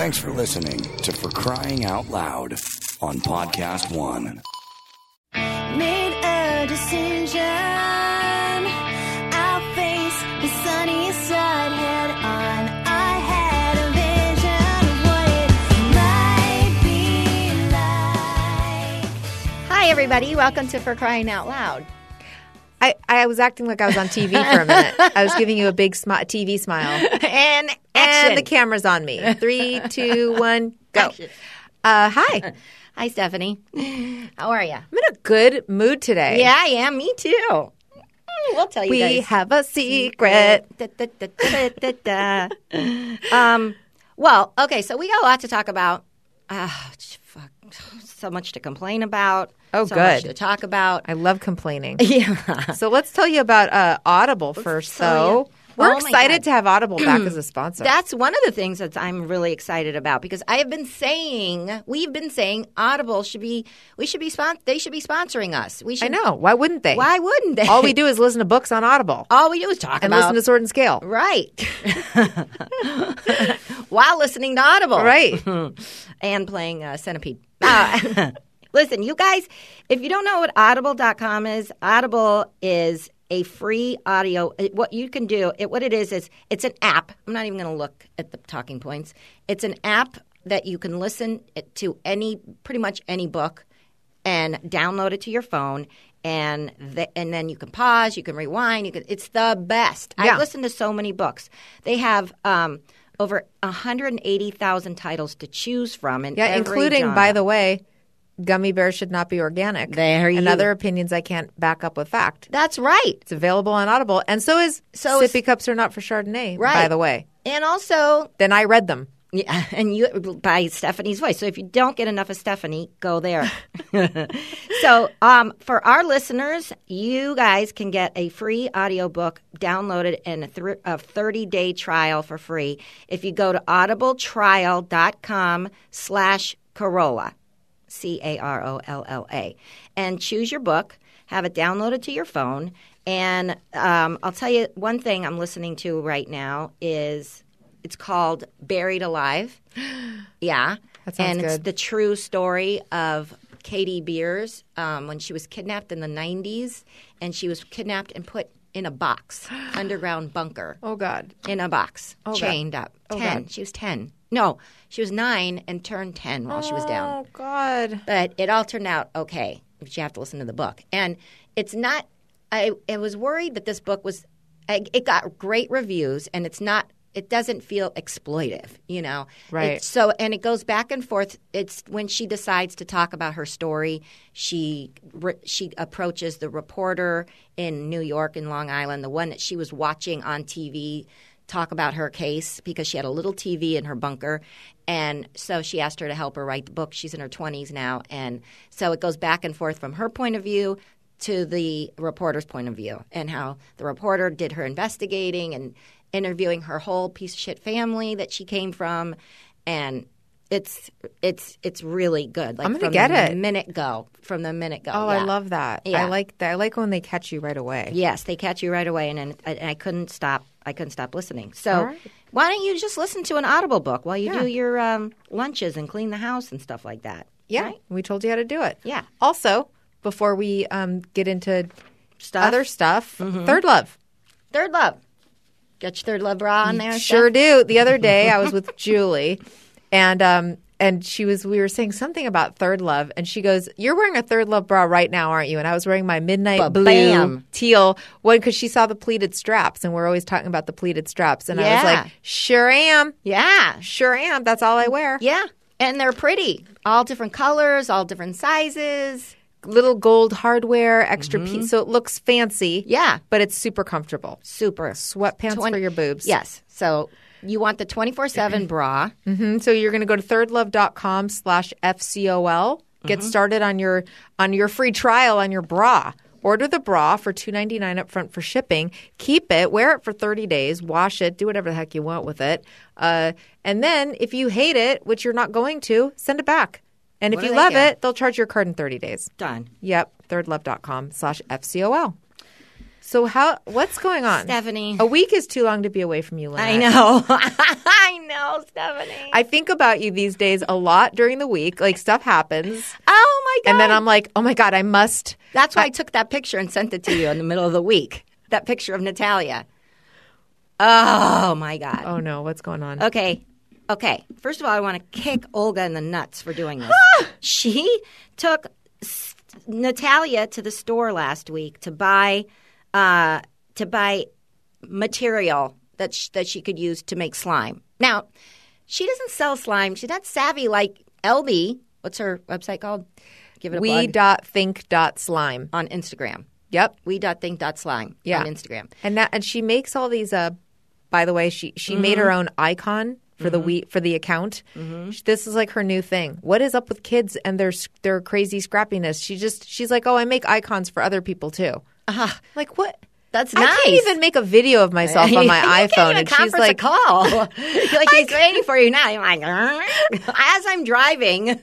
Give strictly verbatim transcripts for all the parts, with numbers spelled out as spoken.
Thanks for listening to For Crying Out Loud on Podcast One. Made a decision. I'll face the sunny side head on. I had a vision of what it might be like. Hi, everybody. Welcome to For Crying Out Loud. I, I was acting like I was on T V for a minute. I was giving you a big smi- T V smile. And action. And the camera's on me. Three, two, one, go. Uh, hi. Hi, Stephanie. How are you? I'm in a good mood today. Yeah, I am. Me too. We'll tell you We guys. have a secret. Da, da, da, da, da, da. um, well, okay, so we got a lot to talk about. Ah, fuck. So much to complain about. Oh, so good. much to talk about. I love complaining. Yeah. So let's tell you about uh, Audible first, tell though. you. We're Oh, my excited God. to have Audible back as a sponsor. That's one of the things that I'm really excited about because I have been saying, we've been saying Audible should be, we should be, spon- they should be sponsoring us. We should. I know. Why wouldn't they? Why wouldn't they? All we do is listen to books on Audible All we do is talk and about. listen to Sword and Scale. Right. While listening to Audible. Right. And playing uh, Centipede. Uh, listen, you guys, if you don't know what audible dot com is, Audible is a free audio. What you can do, it, what it is, is it's an app. I'm not even going to look at the talking points. It's an app that you can listen to any, pretty much any book and download it to your phone. And the, and then you can pause, you can rewind. You can. It's the best. Yeah. I've listened to so many books. They have um, over one hundred eighty thousand titles to choose from. In Yeah, every including, genre. by the way, gummy bears should not be organic. There and you- other opinions I can't back up with fact. That's right. It's available on Audible. And so is So is- Sippy Cups Are Not for Chardonnay, Right. by the way. And also, Then I read them. yeah, and you by Stephanie's voice. So if you don't get enough of Stephanie, go there. So um, for our listeners, you guys can get a free audiobook downloaded and a, th- a thirty-day trial for free if you go to audibletrial.com slash Carolla, C A R O L L A, and choose your book, have it downloaded to your phone. And um, I'll tell you one thing I'm listening to right now is it's called Buried Alive. Yeah. That sounds and it's good. the true story of Katie Beers um, when she was kidnapped in the nineties. And she was kidnapped and put in a box, underground bunker, Oh, God. in a box, Oh, God. chained up. Oh, ten. God. She was ten. No, she was nine and turned ten while she was down. Oh, God. But it all turned out okay. But you have to listen to the book. And it's not – I I was worried that this book was – it got great reviews, and it's not – it doesn't feel exploitive, you know. Right. It's so and it goes back and forth. It's when she decides to talk about her story, she re, she approaches the reporter in New York in Long Island, the one that she was watching on T V talk about her case because she had a little T V in her bunker. And so she asked her to help her write the book. She's in her twenties now. And so it goes back and forth from her point of view to the reporter's point of view and how the reporter did her investigating and interviewing her whole piece of shit family that she came from. And it's it's it's really good. Like I'm gonna from get the it. minute go. From the minute go. Oh, yeah. I love that. Yeah. I like that. I like when they catch you right away. Yes, they catch you right away, and, and, I, and I couldn't stop. I couldn't stop listening. So All right. why don't you just listen to an Audible book while you Yeah. do your um, lunches and clean the house and stuff like that? Yeah. Right? We told you how to do it. Yeah. Also, before we um, get into Stuff. other stuff, Mm-hmm. Third Love. Third Love. Get your Third Love bra on there. Sure Steph? do. The other day I was with Julie and um and she was we were saying something about Third Love and she goes, "You're wearing a Third Love bra right now, aren't you?" And I was wearing my midnight Ba-bam. blue teal one because she saw the pleated straps and we're always talking about the pleated straps and I was Yeah. like, "Sure am. Yeah. Sure am. That's all I wear." Yeah. And they're pretty. All different colors, all different sizes. Little gold hardware, extra piece, so it looks fancy. Mm-hmm. Yeah. But it's super comfortable. Super. Sweatpants Twen- for your boobs. Yes. So you want the twenty-four seven bra. Mhm. So you're going to go to thirdlove.com slash FCOL. Get Mm-hmm. started on your on your free trial on your bra. Order the bra for two dollars and ninety-nine cents up front for shipping. Keep it. Wear it for thirty days. Wash it. Do whatever the heck you want with it. Uh, and then if you hate it, which you're not going to, send it back. And What if do you they love get? it, they'll charge your card in thirty days. Done. Yep. thirdlove.com slash FCOL. So how? What's going on, Stephanie. A week is too long to be away from you, Lynette. I know. I know, Stephanie. I think about you these days a lot during the week. Like stuff happens. Oh my God. And then I'm like, oh my God, I must. That's why I, I took that picture and sent it to you in the middle of the week. That picture of Natalia. Oh my God. Oh no, what's going on? Okay. Okay. First of all, I want to kick Olga in the nuts for doing this. She took S- Natalia to the store last week to buy uh, to buy material that sh- that she could use to make slime. Now, she doesn't sell slime. She's not savvy like L B. What's her website called? Give it a We plug. dot think dot slime On Instagram. Yep. We dot think dot slime Yeah. on Instagram. And that and she makes all these. Uh, by the way, she she Mm-hmm. made her own icon for the we for the account. Mm-hmm. This is like her new thing. What is up with kids and their their crazy scrappiness? She just she's like, oh, I make icons for other people too. Uh, Like what? that's I nice. can't even make a video of myself on my You iPhone, can't even and she's conference like, a call. You're like he's waiting for you now. You're like, as I'm driving.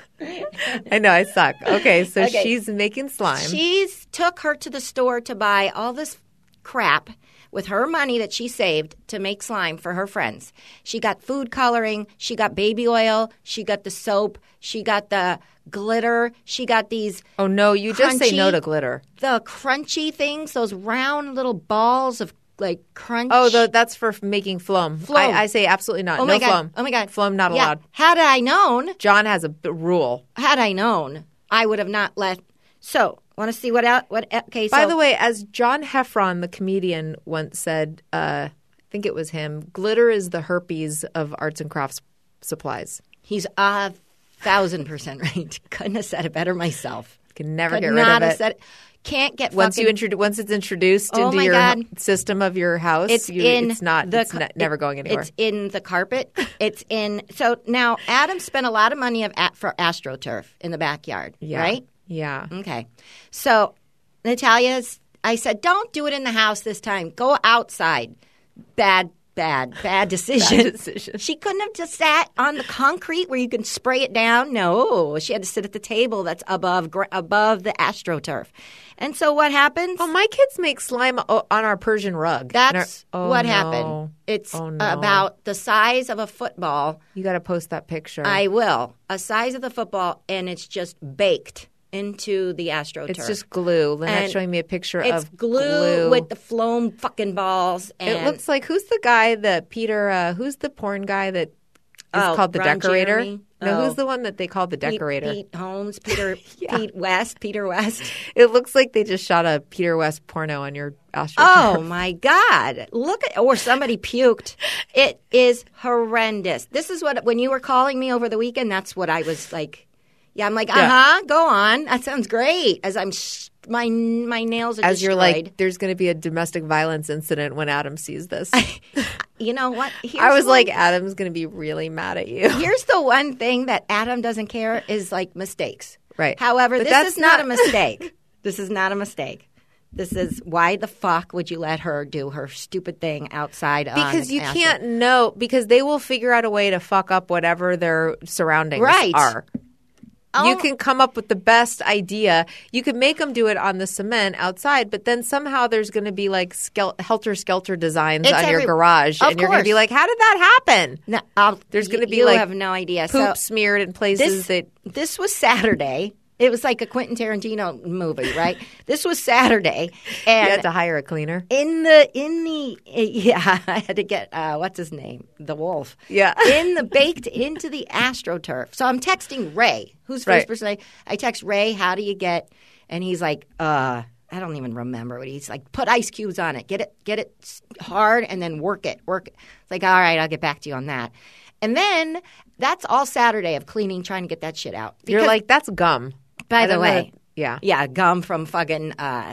I know I suck. Okay, so Okay. she's making slime. She's took her to the store to buy all this crap with her money that she saved to make slime for her friends. She got food coloring, she got baby oil, she got the soap, she got the glitter, she got these oh no, you just say no crunchy- to glitter. the crunchy things, those round little balls of like crunch. Oh, the, that's for making phloem. Phloem. I, I say absolutely not. Oh no my God. phloem. Oh my God. Phloem not Yeah. allowed. Had I known, John has a b- rule. had I known, I would have not let. So, want to see what out? What? Okay. By so, the way, as John Heffron, the comedian, once said, uh, I think it was him, glitter is the herpes of arts and crafts supplies. he's a thousand percent right. Couldn't have said it better myself. Can never Could get rid not of have it. said it. Can't get Once fucking, you introdu- once it's introduced Oh into my your God. system of your house, It's you, in it's not. the it's ca- ne- never it- going anywhere. It's in the carpet. It's in. So now Adam spent a lot of money of at, for AstroTurf in the backyard, yeah. right? Yeah. Okay. So Natalia's. I said, don't do it in the house this time. Go outside. Bad, bad, bad decision. Bad decision. She couldn't have just sat on the concrete where you can spray it down. No, she had to sit at the table that's above gr- above the AstroTurf. And so what happens? Oh, my kids make slime o- on our Persian rug. And That's our- oh, what no. happened. It's Oh, no. about the size of a football. You got to post that picture. I will. A size of the football, and it's just baked into the AstroTurf. It's just glue. Lynette's And showing me a picture It's of glue, with the phloem fucking balls. And It looks like who's the guy that Peter? Uh, who's the porn guy that is Oh, called the Ron decorator? Jeremy? No, Oh. who's the one that they call the Pete- decorator? Pete Holmes, Peter, Yeah. Pete West, Peter West. It looks like they just shot a Peter West porno on your AstroTurf. Oh my God! Look at, or somebody puked. It is horrendous. This is what when you were calling me over the weekend. That's what I was like. Yeah, I'm like, uh Yeah. huh. Go on. That sounds great. As I'm, sh- my my nails are As destroyed. you're like, there's going to be a domestic violence incident when Adam sees this. you know what? Here's I was one- like, Adam's going to be really mad at you. here's the one thing that Adam doesn't care is like mistakes. Right. However, But this that's is not, not- a mistake. This is not a mistake. This is why the fuck would you let her do her stupid thing outside? Because on you acid? can't know, because they will figure out a way to fuck up whatever their surroundings Right. are. Oh. You can come up with the best idea. You can make them do it on the cement outside, but then somehow there's going to be like skel- helter-skelter designs It's on your every- garage. Of And you're going to be course. like, how did that happen? No, I'll, There's gonna you- be, you like, have no idea. Poop So smeared in places this that this was Saturday. It was like a Quentin Tarantino movie, right? This was Saturday, you and had to hire a cleaner. in the in the yeah, I had to get uh, what's his name, the wolf. Yeah. in the baked into the AstroTurf. So I'm texting Ray, who's first Right. person. I, I text Ray, how do you get? And he's like, uh, I don't even remember what he's like. Put ice cubes on it. Get it, get it s- hard, and then work it. Work it. It's like, all right, I'll get back to you on that. And then that's all Saturday of cleaning, trying to get that shit out. You're Because- like, that's gum. by I the don't way, know. Yeah. yeah, gum from fucking uh,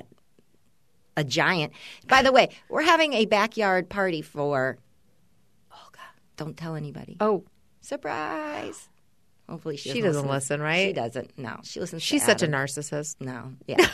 a giant. By the way, we're having a backyard party for Olga. Don't tell anybody. Oh, Surprise. Hopefully she She doesn't, doesn't listen, right? She doesn't. No, she listens. she's to such a Adam. narcissist. No, yeah.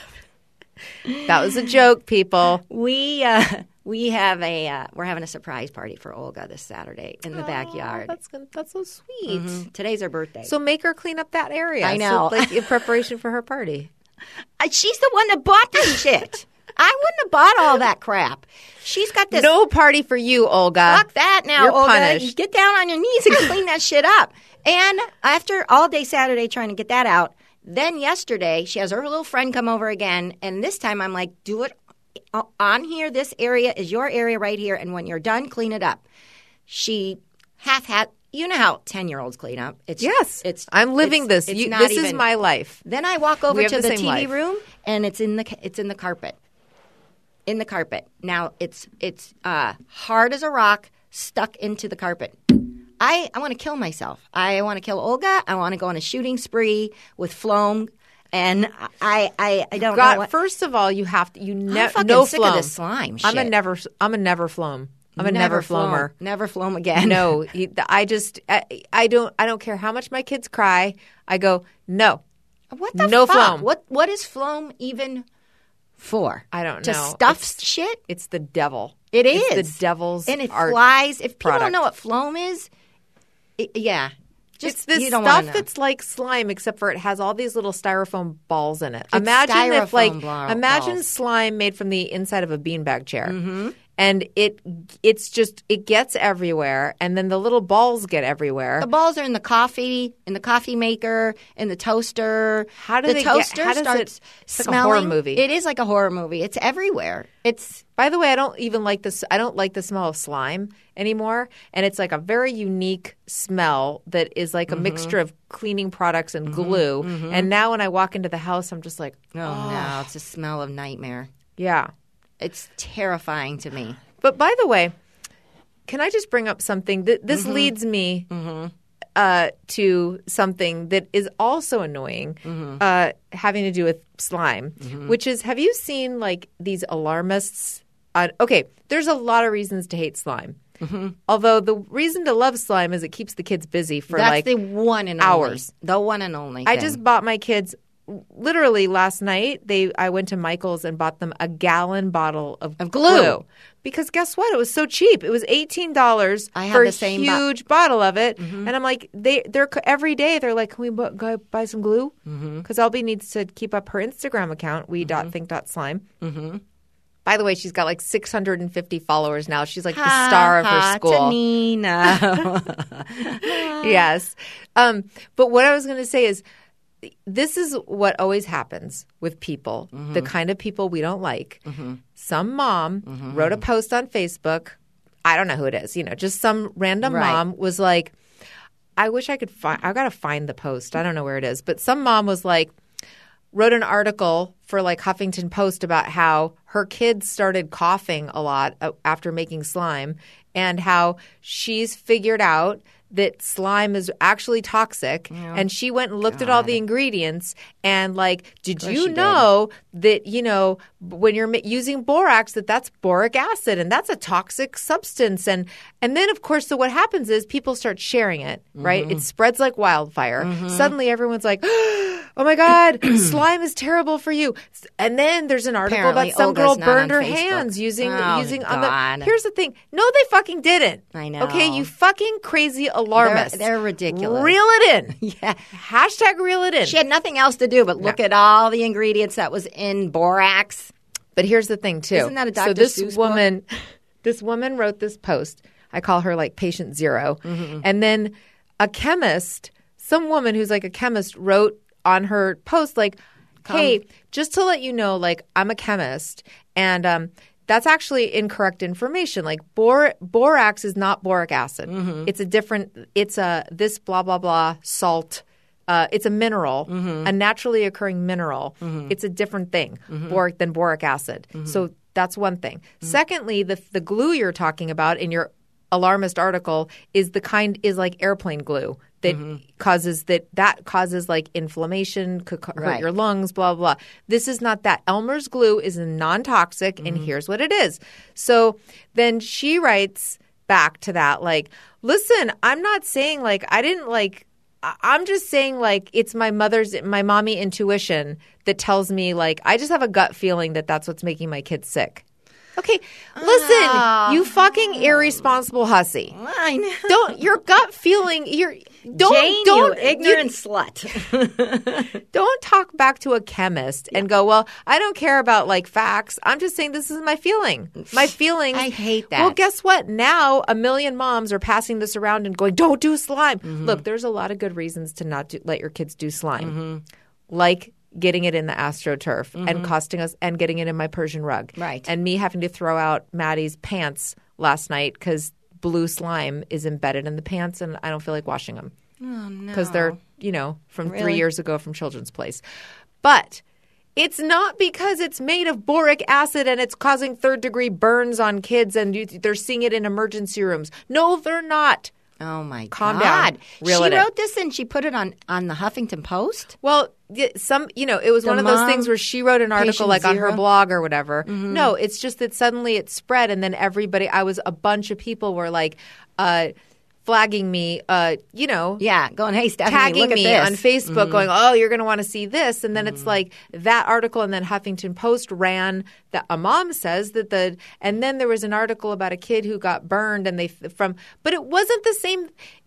That was a joke, people. we uh, we have a uh, we're having a surprise party for Olga this Saturday in the Oh, backyard. that's gonna, that's so sweet. Mhm. Today's her birthday. So make her clean up that area. I know. So, like in preparation for her party. Uh, she's the one that bought this shit. I wouldn't have bought all that crap. She's got this. No party for you, Olga. Fuck that now, You're Olga. punished. Get down on your knees and clean that shit up. And after all day Saturday trying to get that out, then yesterday she has her little friend come over again. And this time I'm like, do it on here. This area is your area right here. And when you're done, clean it up. She half had. You know how ten-year-olds clean up. It's, Yes. it's. I'm living it's- this. it's You, not this is even- my life. Then I walk over We have to the the, same T V life. room, and it's in the it's in the carpet, in the carpet. Now it's it's uh, hard as a rock, stuck into the carpet. I I want to kill myself. I want to kill Olga. I want to go on a shooting spree with Floam, and I I I don't know God, what. first of all, you have to. You I'm never fucking no sick floam. of this slime I'm a shit. never. I'm a never floam. I'm a never, Floam. floamer. Never Floam again. No, he- I just I, I don't I don't care how much my kids cry. I go no. What the No fuck? Floam. What what is Floam even for? I don't to know. stuff It's- shit. It's the devil. It It's is the devil's and it art flies. If people product. don't know what Floam is, it, yeah, just It's this you don't wanna stuff know. that's like slime, except for it has all these little styrofoam balls in it. It's imagine if, styrofoam like, ball- imagine balls. slime made from the inside of a beanbag chair, mm-hmm. and it, it's just it gets everywhere, and then the little balls get everywhere. The balls are in the coffee, in the coffee maker, in the toaster. How do the they get- toaster how does it- starts it's like a smelling? horror movie. It is like a horror movie. It's everywhere. It's By the way, I don't even like this. I don't like the smell of slime anymore, and it's like a very unique smell that is like a Mm-hmm. mixture of cleaning products and glue. And now when I walk into the house, I'm just like, oh, no, it's a smell of nightmare. yeah. It's terrifying to me. But by the way, can I just bring up something that this Mm-hmm. leads me uh, to something that is also annoying, Mm-hmm. uh, having to do with slime, which is: have you seen like these alarmists? On, okay, there's a lot of reasons to hate slime. Mm-hmm. Although the reason to love slime is it keeps the kids busy for That's like the one and hours. only. The one and only. I thing. just bought my kids literally last night. They I went to Michael's and bought them a gallon bottle of, Of glue. because guess what? It was so cheap. It was eighteen dollars I have for the a same bo- huge bottle of it. And I'm like, they they're every day they're like, can we bu- go buy some glue? Because Albie needs to keep up her Instagram account we dot think dot slime. Mm-hmm. By the way, she's got like six hundred fifty followers now. She's like the star of her school. Tanina. Yes. Um, but what I was going to say is this is what always happens with people, Mm-hmm. the kind of people we don't like. Some mom wrote a post on Facebook. I don't know who it is. You know, just some random Right. mom was like, I wish I could find – I got to find the post. I don't know where it is. But some mom was like – wrote an article for like Huffington Post about how her kids started coughing a lot uh, after making slime and how she's figured out that slime is actually toxic. And she went and looked at all the ingredients and like, did you she did. know that, you know, when you're ma- using borax, that that's boric acid and that's a toxic substance. And and then, of course, so what happens is people start sharing it, right? Mm-hmm. It spreads like wildfire. Suddenly everyone's like, oh my God, slime is terrible for you. And then there's an article Apparently, about some Olga's girl not burned on her Facebook. hands using Oh, using on God. the. Here's the thing. No, they fucking didn't. I know. Okay, you fucking crazy alarmists. They're- they're ridiculous. Reel it in. Yeah. Hashtag reel it in. She had nothing else to do but look at all the ingredients that was in borax. But here's the thing, too. Isn't that a So Doctor this Seuss book? woman, this woman wrote this post. I call her like patient 0 Mm-hmm. And then a chemist, some woman who's like a chemist, wrote on her post like, "Hey, just to let you know, like I'm a chemist, and um, that's actually incorrect information. Like bor- borax is not boric acid. Mm-hmm. It's a different. It's a this blah blah blah salt." Uh, it's a mineral, Mm-hmm. a naturally occurring mineral. It's a different thing Mm-hmm. boric than boric acid. So that's one thing. Mm-hmm. Secondly, the the glue you're talking about in your alarmist article is the kind is like airplane glue that Mm-hmm. causes that that causes like inflammation, could co- hurt Right. your lungs, blah blah. This is not that. Elmer's glue is non-toxic, Mm-hmm. and here's what it is. So then she writes back to that like, listen, I'm not saying like I didn't like. I- I'm just saying, like, it's my mother's, my mommy intuition that tells me, like, I just have a gut feeling that that's what's making my kids sick. Okay, listen, you fucking irresponsible hussy. I know. Don't your gut feeling. You're don't Jane, don't you ignorant you- slut. Don't talk back to a chemist and go, well, I don't care about like facts. I'm just saying this is my feeling. My feelings. I hate that. Well, guess what? Now a million moms are passing this around and going, don't do slime. Mm-hmm. Look, there's a lot of good reasons to not do, let your kids do slime. Like getting it in the AstroTurf and costing us and getting it in my Persian rug. Right. And me having to throw out Maddie's pants last night because blue slime is embedded in the pants and I don't feel like washing them. Oh, no. Because they're, you know, from three Really? years ago from Children's Place. But it's not because it's made of boric acid and it's causing third degree burns on kids and you, they're seeing it in emergency rooms. No, they're not. Oh, my Calm God. down. Reel she it in. wrote this and she put it on, on the Huffington Post? Well, y- some, you know, it was The one of those mom, things where she wrote an article patient like on her zero? blog or whatever. No, it's just that suddenly it spread and then everybody, I was, a bunch of people were like, uh, flagging me, uh, you know, Yeah, going, hey, Stephanie, tagging look at me this. on Facebook Mhm. going, oh, you're going to want to see this. And then it's like that article and then Huffington Post ran that a mom says that the – and then there was an article about a kid who got burned and they – from – but it wasn't the same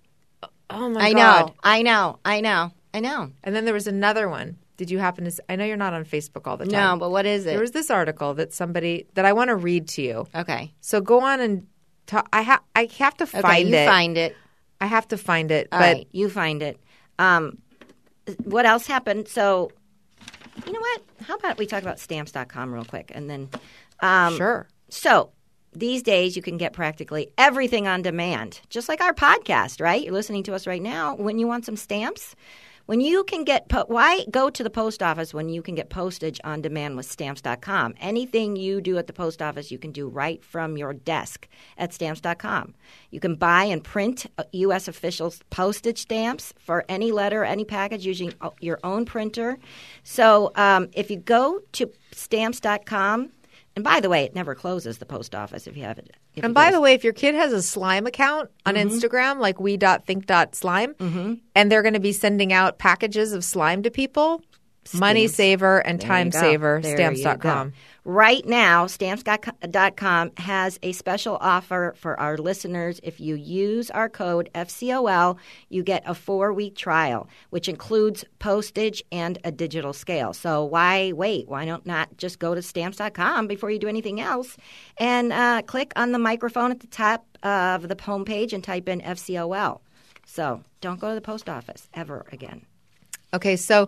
– oh, my I God. know, I know, I know, I know. And then there was another one. Did you happen to s- – I know you're not on Facebook all the No, time. but what is it? There was this article that somebody – that I want to read to you. Okay. So go on and talk. I, ha- I have to find Okay, you it. find it. I have to find it. All but right, you find it. Um, what else happened? So, you know what? How about we talk about stamps dot com real quick? And then, um, Sure. So, these days you can get practically everything on demand, just like our podcast, right? You're listening to us right now. When you want some stamps, when you can get, po- why go to the post office when you can get postage on demand with stamps dot com? Anything you do at the post office, you can do right from your desk at stamps dot com. You can buy and print U S official postage stamps for any letter, any package using your own printer. So um, if you go to stamps dot com, and by the way, it never closes, the post office, if you have it. If And it by goes- the way, if your kid has a slime account on Mm-hmm. Instagram, like we dot think dot slime, and they're going to be sending out packages of slime to people, money saver and There time you go. saver, There stamps you dot com. go. Right now, stamps dot com has a special offer for our listeners. If you use our code F C O L, you get a four-week trial, which includes postage and a digital scale. So why wait? Why don't not just go to stamps dot com before you do anything else and uh, click on the microphone at the top of the homepage and type in F C O L. So don't go to the post office ever again. Okay, so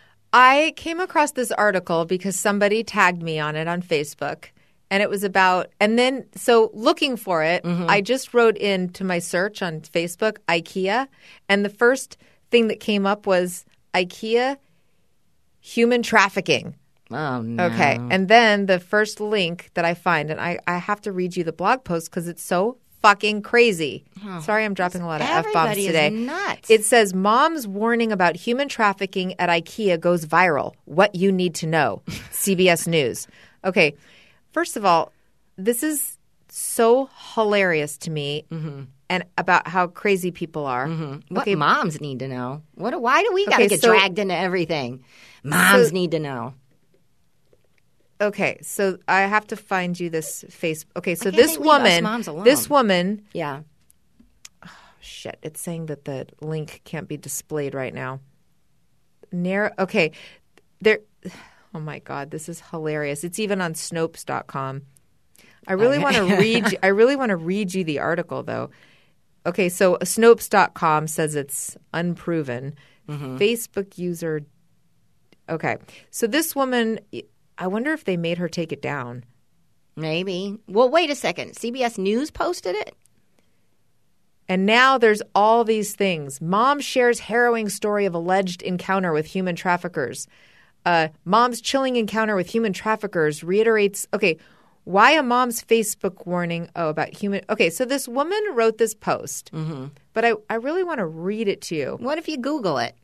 I came across this article because somebody tagged me on it on Facebook. And it was about, and then, so looking for it, I just wrote into my search on Facebook, IKEA. And the first thing that came up was IKEA human trafficking. Oh, no. Okay. And then the first link that I find, and I, I have to read you the blog post because it's so fucking crazy. Sorry, I'm dropping a lot of F-bombs Everybody is today. nuts. It says, Mom's warning about human trafficking at IKEA goes viral. What you need to know. C B S News. Okay. First of all, this is so hilarious to me and about how crazy people are. What Okay. moms need to know? What? Why do we got to Okay, get so- dragged into everything? Moms So- need to know. Okay, so I have to find you this face. Okay, so can't this they leave us woman, moms alone? this woman, Yeah. shit, it's saying that the link can't be displayed right now. Narrow. Okay, there. Oh my God, this is hilarious. It's even on Snopes dot com. I really want to read. you- I really want to read you the article though. Okay, so Snopes dot com says it's unproven. Facebook user. Okay, so this woman. I wonder if they made her take it down. Maybe. Well, wait a second. C B S News posted it? And now there's all these things. Mom shares harrowing story of alleged encounter with human traffickers. Uh, mom's chilling encounter with human traffickers reiterates, okay, why a mom's Facebook warning oh, about human. Okay, so this woman wrote this post, mm-hmm. but I, I really want to read it to you. What if you Google it?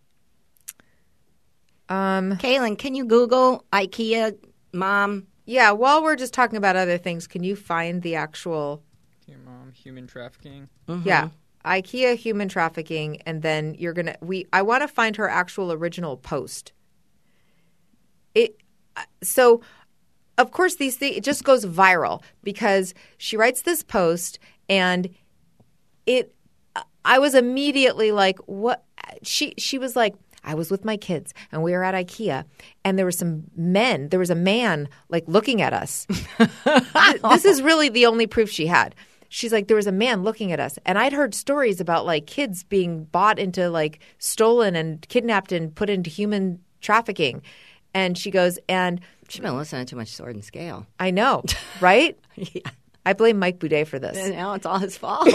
Um, Kaylin, can you Google IKEA mom? yeah, while we're just talking about other things, can you find the actual, Your mom, human trafficking. yeah, IKEA human trafficking, and then you're going to, we, I want to find her actual original post. It, so of course, these things, it just goes viral because she writes this post and it, I was immediately like, what? She, she was like, I was with my kids and we were at IKEA and there were some men, there was a man like looking at us. This is really the only proof she had. She's like, there was a man looking at us. And I'd heard stories about like kids being bought into like stolen and kidnapped and put into human trafficking. And she goes, and She's been listening to too much Sword and Scale. I know, right? Yeah. I blame Mike Boudet for this. And now it's all his fault.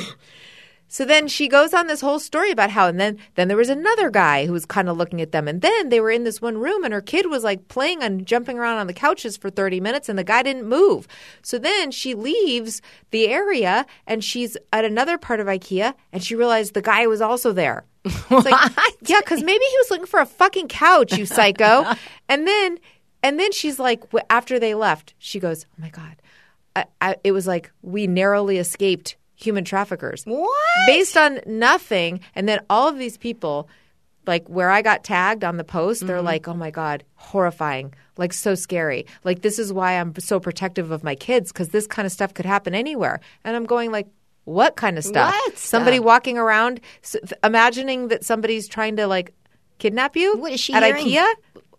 So then she goes on this whole story about how, and then then there was another guy who was kind of looking at them. And then they were in this one room and her kid was like playing and jumping around on the couches for thirty minutes and the guy didn't move. So then she leaves the area and she's at another part of IKEA and she realized the guy was also there. It's like, yeah, because maybe he was looking for a fucking couch, you psycho. And then and then she's like, w- after they left, she goes, oh my God. I, I, it was like we narrowly escaped human traffickers. What? Based on nothing. And then all of these people, like where I got tagged on the post, mm-hmm. they're like, oh my God, horrifying, like so scary. Like this is why I'm so protective of my kids because this kind of stuff could happen anywhere. And I'm going like, what kind of stuff? What Somebody stuff? walking around s- imagining that somebody's trying to like kidnap you What is she at hearing? IKEA?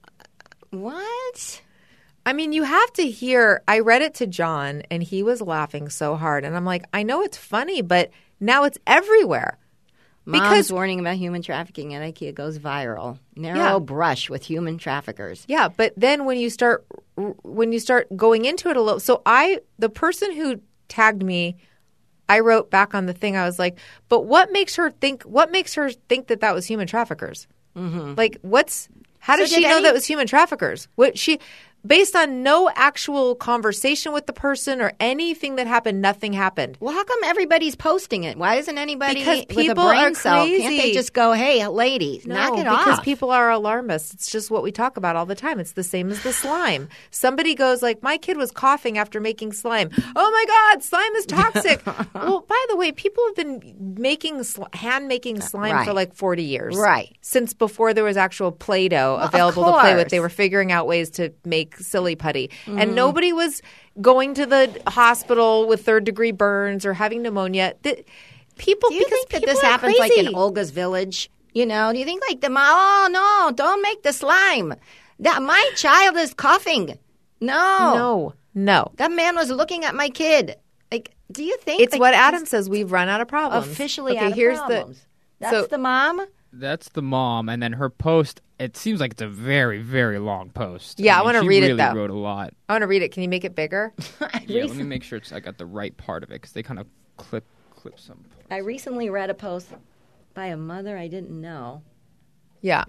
What? I mean, you have to hear – I read it to John, and he was laughing so hard. And I'm like, I know it's funny, but now it's everywhere. Mom's Because- warning about human trafficking at IKEA goes viral. Narrow Yeah. brush with human traffickers. Yeah, but then when you start when you start going into it a little – so I – the person who tagged me, I wrote back on the thing. I was like, but what makes her think – what makes her think that that was human traffickers? Mm-hmm. Like what's – how does So she did know any- that was human traffickers? What she – based on no actual conversation with the person or anything that happened, nothing happened. Well, how come everybody's posting it? Why isn't anybody Because with a people brain are cell? Can't they crazy. just go, hey, ladies, No, knock it because off? people are alarmists. It's just what we talk about all the time. It's the same as the slime. Somebody goes like, my kid was coughing after making slime. Oh my God, slime is toxic. Well, by the way, people have been making sl- hand making slime Right. for like forty years. Right. Since before there was actual Play-Doh of available to play with. course. They were figuring out ways to make silly putty. Mm-hmm. And nobody was going to the hospital with third degree burns or having pneumonia. The, people, Do you because think that people this are happens like crazy. in Olga's village? You know, do you think like the mom, oh, no, don't make the slime. That my child is coughing. No. No, no. That man was looking at my kid. Like, do you think It's like, what this Adam says. We've run out of problems. officially okay, out of here's problems? The, That's so, the mom? That's the mom, and then her post. It seems like it's a very, very long post. Yeah, I mean, wanna she read it, really though. Wrote a lot. I want to read it. Can you make it bigger? Yeah, let me make sure it's I got the right part of it because they kind of clip clip some. Parts. I recently read a post by a mother I didn't know. Yeah.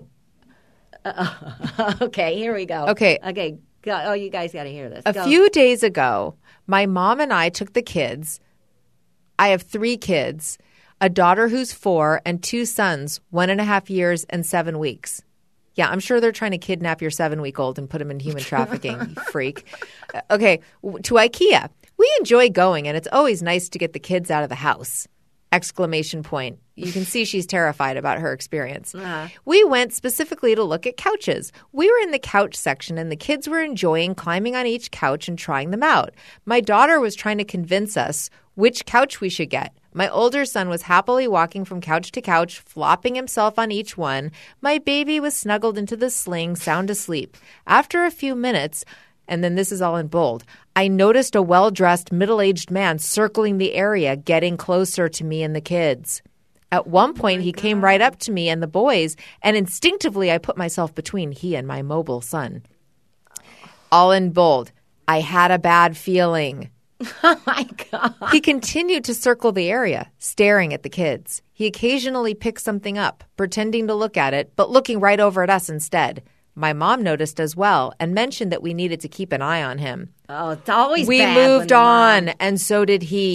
Okay, here we go. Okay. Okay. Go, oh, you guys got to hear this. A Go. few days ago, my mom and I took the kids. I have three kids, a daughter who's four, and two sons, one and a half years and seven weeks. Yeah, I'm sure they're trying to kidnap your seven-week-old and put him in human trafficking, you freak. Uh, Okay, w- to IKEA. We enjoy going, and it's always nice to get the kids out of the house. Exclamation point. You can see she's terrified about her experience. Uh-huh. We went specifically to look at couches. We were in the couch section, and the kids were enjoying climbing on each couch and trying them out. My daughter was trying to convince us which couch we should get. My older son was happily walking from couch to couch, flopping himself on each one. My baby was snuggled into the sling, sound asleep. After a few minutes, and then this is all in bold, I noticed a well-dressed, middle-aged man circling the area, getting closer to me and the kids. At one point, he came right up to me and the boys, and instinctively I put myself between he and my mobile son. All in bold, I had a bad feeling. Oh, my God. He continued to circle the area, staring at the kids. He occasionally picked something up, pretending to look at it, but looking right over at us instead. My mom noticed as well and mentioned that we needed to keep an eye on him. Oh, it's always We bad when moved the on, mom- and so did he.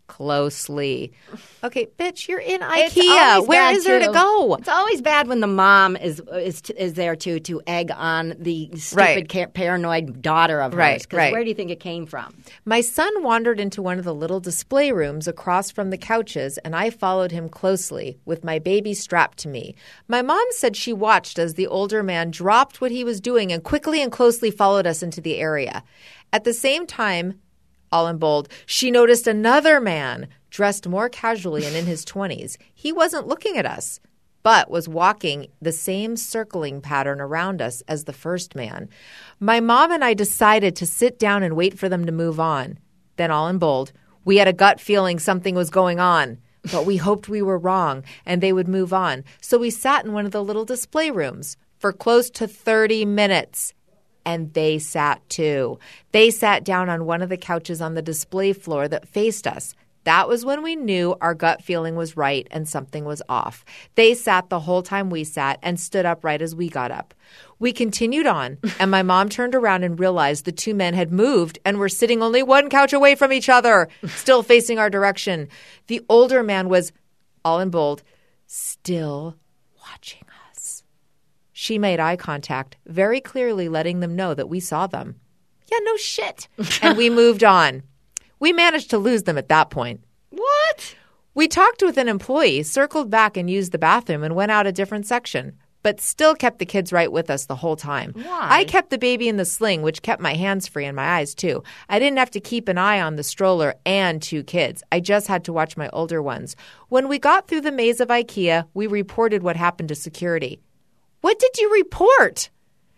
closely. Okay, bitch, you're in It's IKEA. always Where bad, is there to too. go? It's always bad when the mom is is is there too to egg on the stupid Right. ca- paranoid daughter of Right, hers. 'Cause right. where do you think it came from? My son wandered into one of the little display rooms across from the couches, and I followed him closely with my baby strapped to me. My mom said she watched as the older man dropped what he was doing and quickly and closely followed us into the area. At the same time, all in bold, she noticed another man dressed more casually and in his twenties. He wasn't looking at us, but was walking the same circling pattern around us as the first man. My mom and I decided to sit down and wait for them to move on. Then, all in bold, we had a gut feeling something was going on, but we hoped we were wrong and they would move on. So we sat in one of the little display rooms for close to thirty minutes. And they sat too. They sat down on one of the couches on the display floor that faced us. That was when we knew our gut feeling was right and something was off. They sat the whole time we sat and stood up right as we got up. We continued on, and my mom turned around and realized the two men had moved and were sitting only one couch away from each other, still facing our direction. The older man was, all in bold, still watching us. She made eye contact, very clearly letting them know that we saw them. Yeah, no shit. And we moved on. We managed to lose them at that point. What? We talked with an employee, circled back and used the bathroom and went out a different section, but still kept the kids right with us the whole time. Why? I kept the baby in the sling, which kept my hands free and my eyes too. I didn't have to keep an eye on the stroller and two kids. I just had to watch my older ones. When we got through the maze of IKEA, we reported what happened to security. What did you report?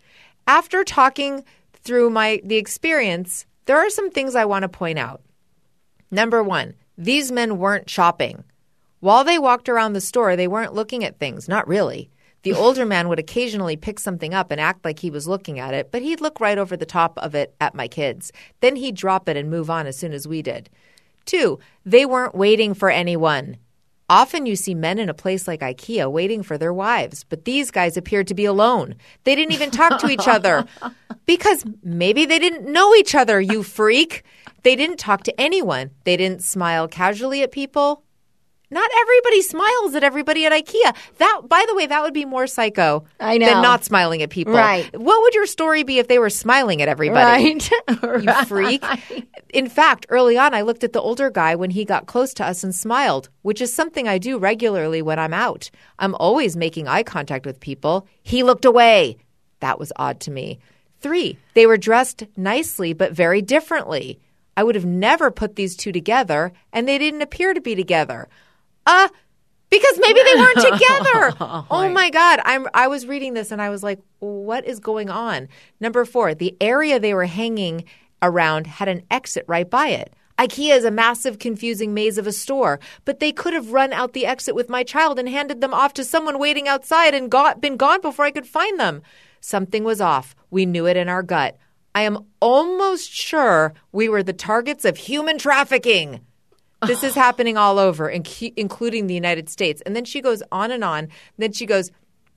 After talking through my the experience, there are some things I want to point out. Number one, these men weren't shopping. While they walked around the store, they weren't looking at things. Not really. The older man would occasionally pick something up and act like he was looking at it, but he'd look right over the top of it at my kids. Then he'd drop it and move on as soon as we did. Two, they weren't waiting for anyone. Often you see men in a place like IKEA waiting for their wives, but these guys appeared to be alone. They didn't even talk to each other because maybe they didn't know each other, you freak. They didn't talk to anyone. They didn't smile casually at people. Not everybody smiles at everybody at IKEA. That, by the way, that would be more psycho I know. than not smiling at people. Right. What would your story be if they were smiling at everybody? Right. You freak. In fact, early on, I looked at the older guy when he got close to us and smiled, which is something I do regularly when I'm out. I'm always making eye contact with people. He looked away. That was odd to me. Three, they were dressed nicely but very differently. I would have never put these two together, and they didn't appear to be together. Uh, because maybe they weren't together. Oh my God. I'm, I was reading this and I was like, what is going on? Number four, the area they were hanging around had an exit right by it. IKEA is a massive, confusing maze of a store, but they could have run out the exit with my child and handed them off to someone waiting outside and got, been gone before I could find them. Something was off. We knew it in our gut. I am almost sure we were the targets of human trafficking. This is happening all over, including the United States. And then she goes on and on. Then she goes,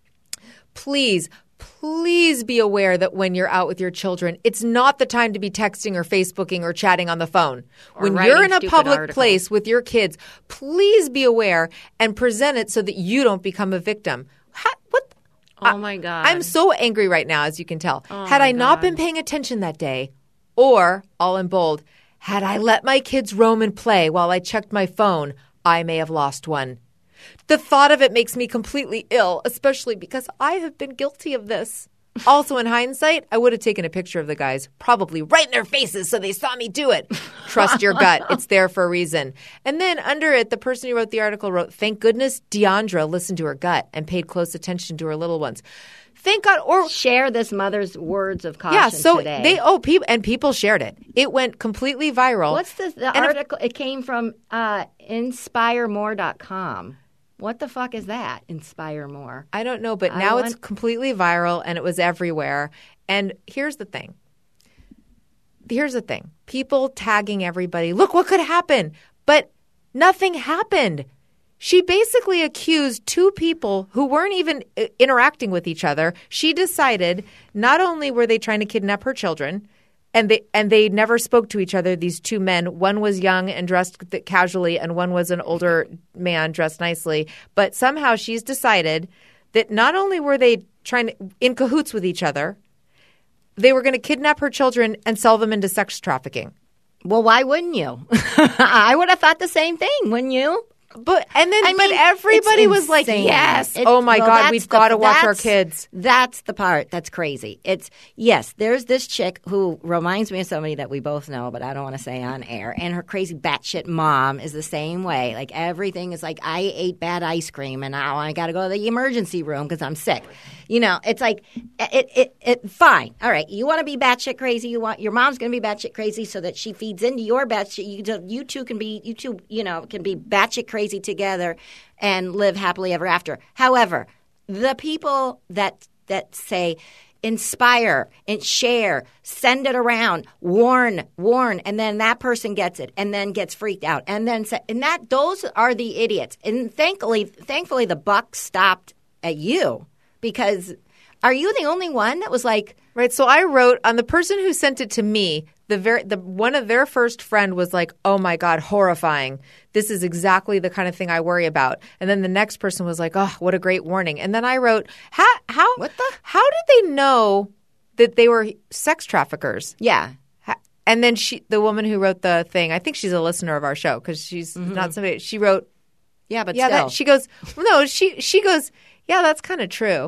please, please be aware that when you're out with your children, it's not the time to be texting or Facebooking or chatting on the phone. Or when writing you're in a stupid public articles. place with your kids, please be aware and present it so that you don't become a victim. How, what? Oh, my God. I'm so angry right now, as you can tell. Oh, Had my I not God. been paying attention that day, or, all in bold, had I let my kids roam and play while I checked my phone, I may have lost one. The thought of it makes me completely ill, especially because I have been guilty of this. Also, in hindsight, I would have taken a picture of the guys, probably right in their faces so they saw me do it. Trust your gut. It's there for a reason. And then under it, the person who wrote the article wrote, thank goodness Deandra listened to her gut and paid close attention to her little ones. Thank God. Or Share this mother's words of caution yeah, so today. they oh people and people shared it. It went completely viral. What's the, the And if- article? It came from uh, inspire more dot com. What the fuck is that, Inspire More? I don't know, but I now want- it's completely viral and it was everywhere. And here's the thing. Here's the thing. People tagging everybody, look what could happen. But nothing happened. She basically accused two people who weren't even uh, interacting with each other. She decided not only were they trying to kidnap her children, and they and they never spoke to each other. These two men, one was young and dressed th- casually, and one was an older man dressed nicely. But somehow she's decided that not only were they trying to, in cahoots with each other, they were going to kidnap her children and sell them into sex trafficking. Well, why wouldn't you? I would have thought the same thing, wouldn't you? But and then, I but mean, everybody it's was like, insane. "Yes, It- oh my well, God, that's we've the- got to watch our that's- kids." That's the part that's crazy. It's yes, there's this chick who reminds me of somebody that we both know, but I don't want to say on air. And her crazy batshit mom is the same way. Like everything is like, I ate bad ice cream, and now I got to go to the emergency room because I'm sick. You know, it's like it, it, it. Fine, all right. You want to be batshit crazy. You want your mom's going to be batshit crazy so that she feeds into your batshit. You, you two can be, you two, you know, can be batshit crazy together and live happily ever after. However, the people that that say inspire and share, send it around, warn, warn, and then that person gets it and then gets freaked out, and then sa- and that those are the idiots. And thankfully, thankfully, the buck stopped at you because are you the only one that was like? Right. So I wrote on the person who sent it to me. The very the one of their first friend was like, "Oh my God, horrifying! This is exactly the kind of thing I worry about." And then the next person was like, "Oh, what a great warning!" And then I wrote, "How how What the- how did they know that they were sex traffickers?" Yeah. Ha- And then she, the woman who wrote the thing, I think she's a listener of our show because she's not somebody. She wrote, Yeah, but "Yeah." still. That, she goes, "No." She she goes, "Yeah, that's kind of true."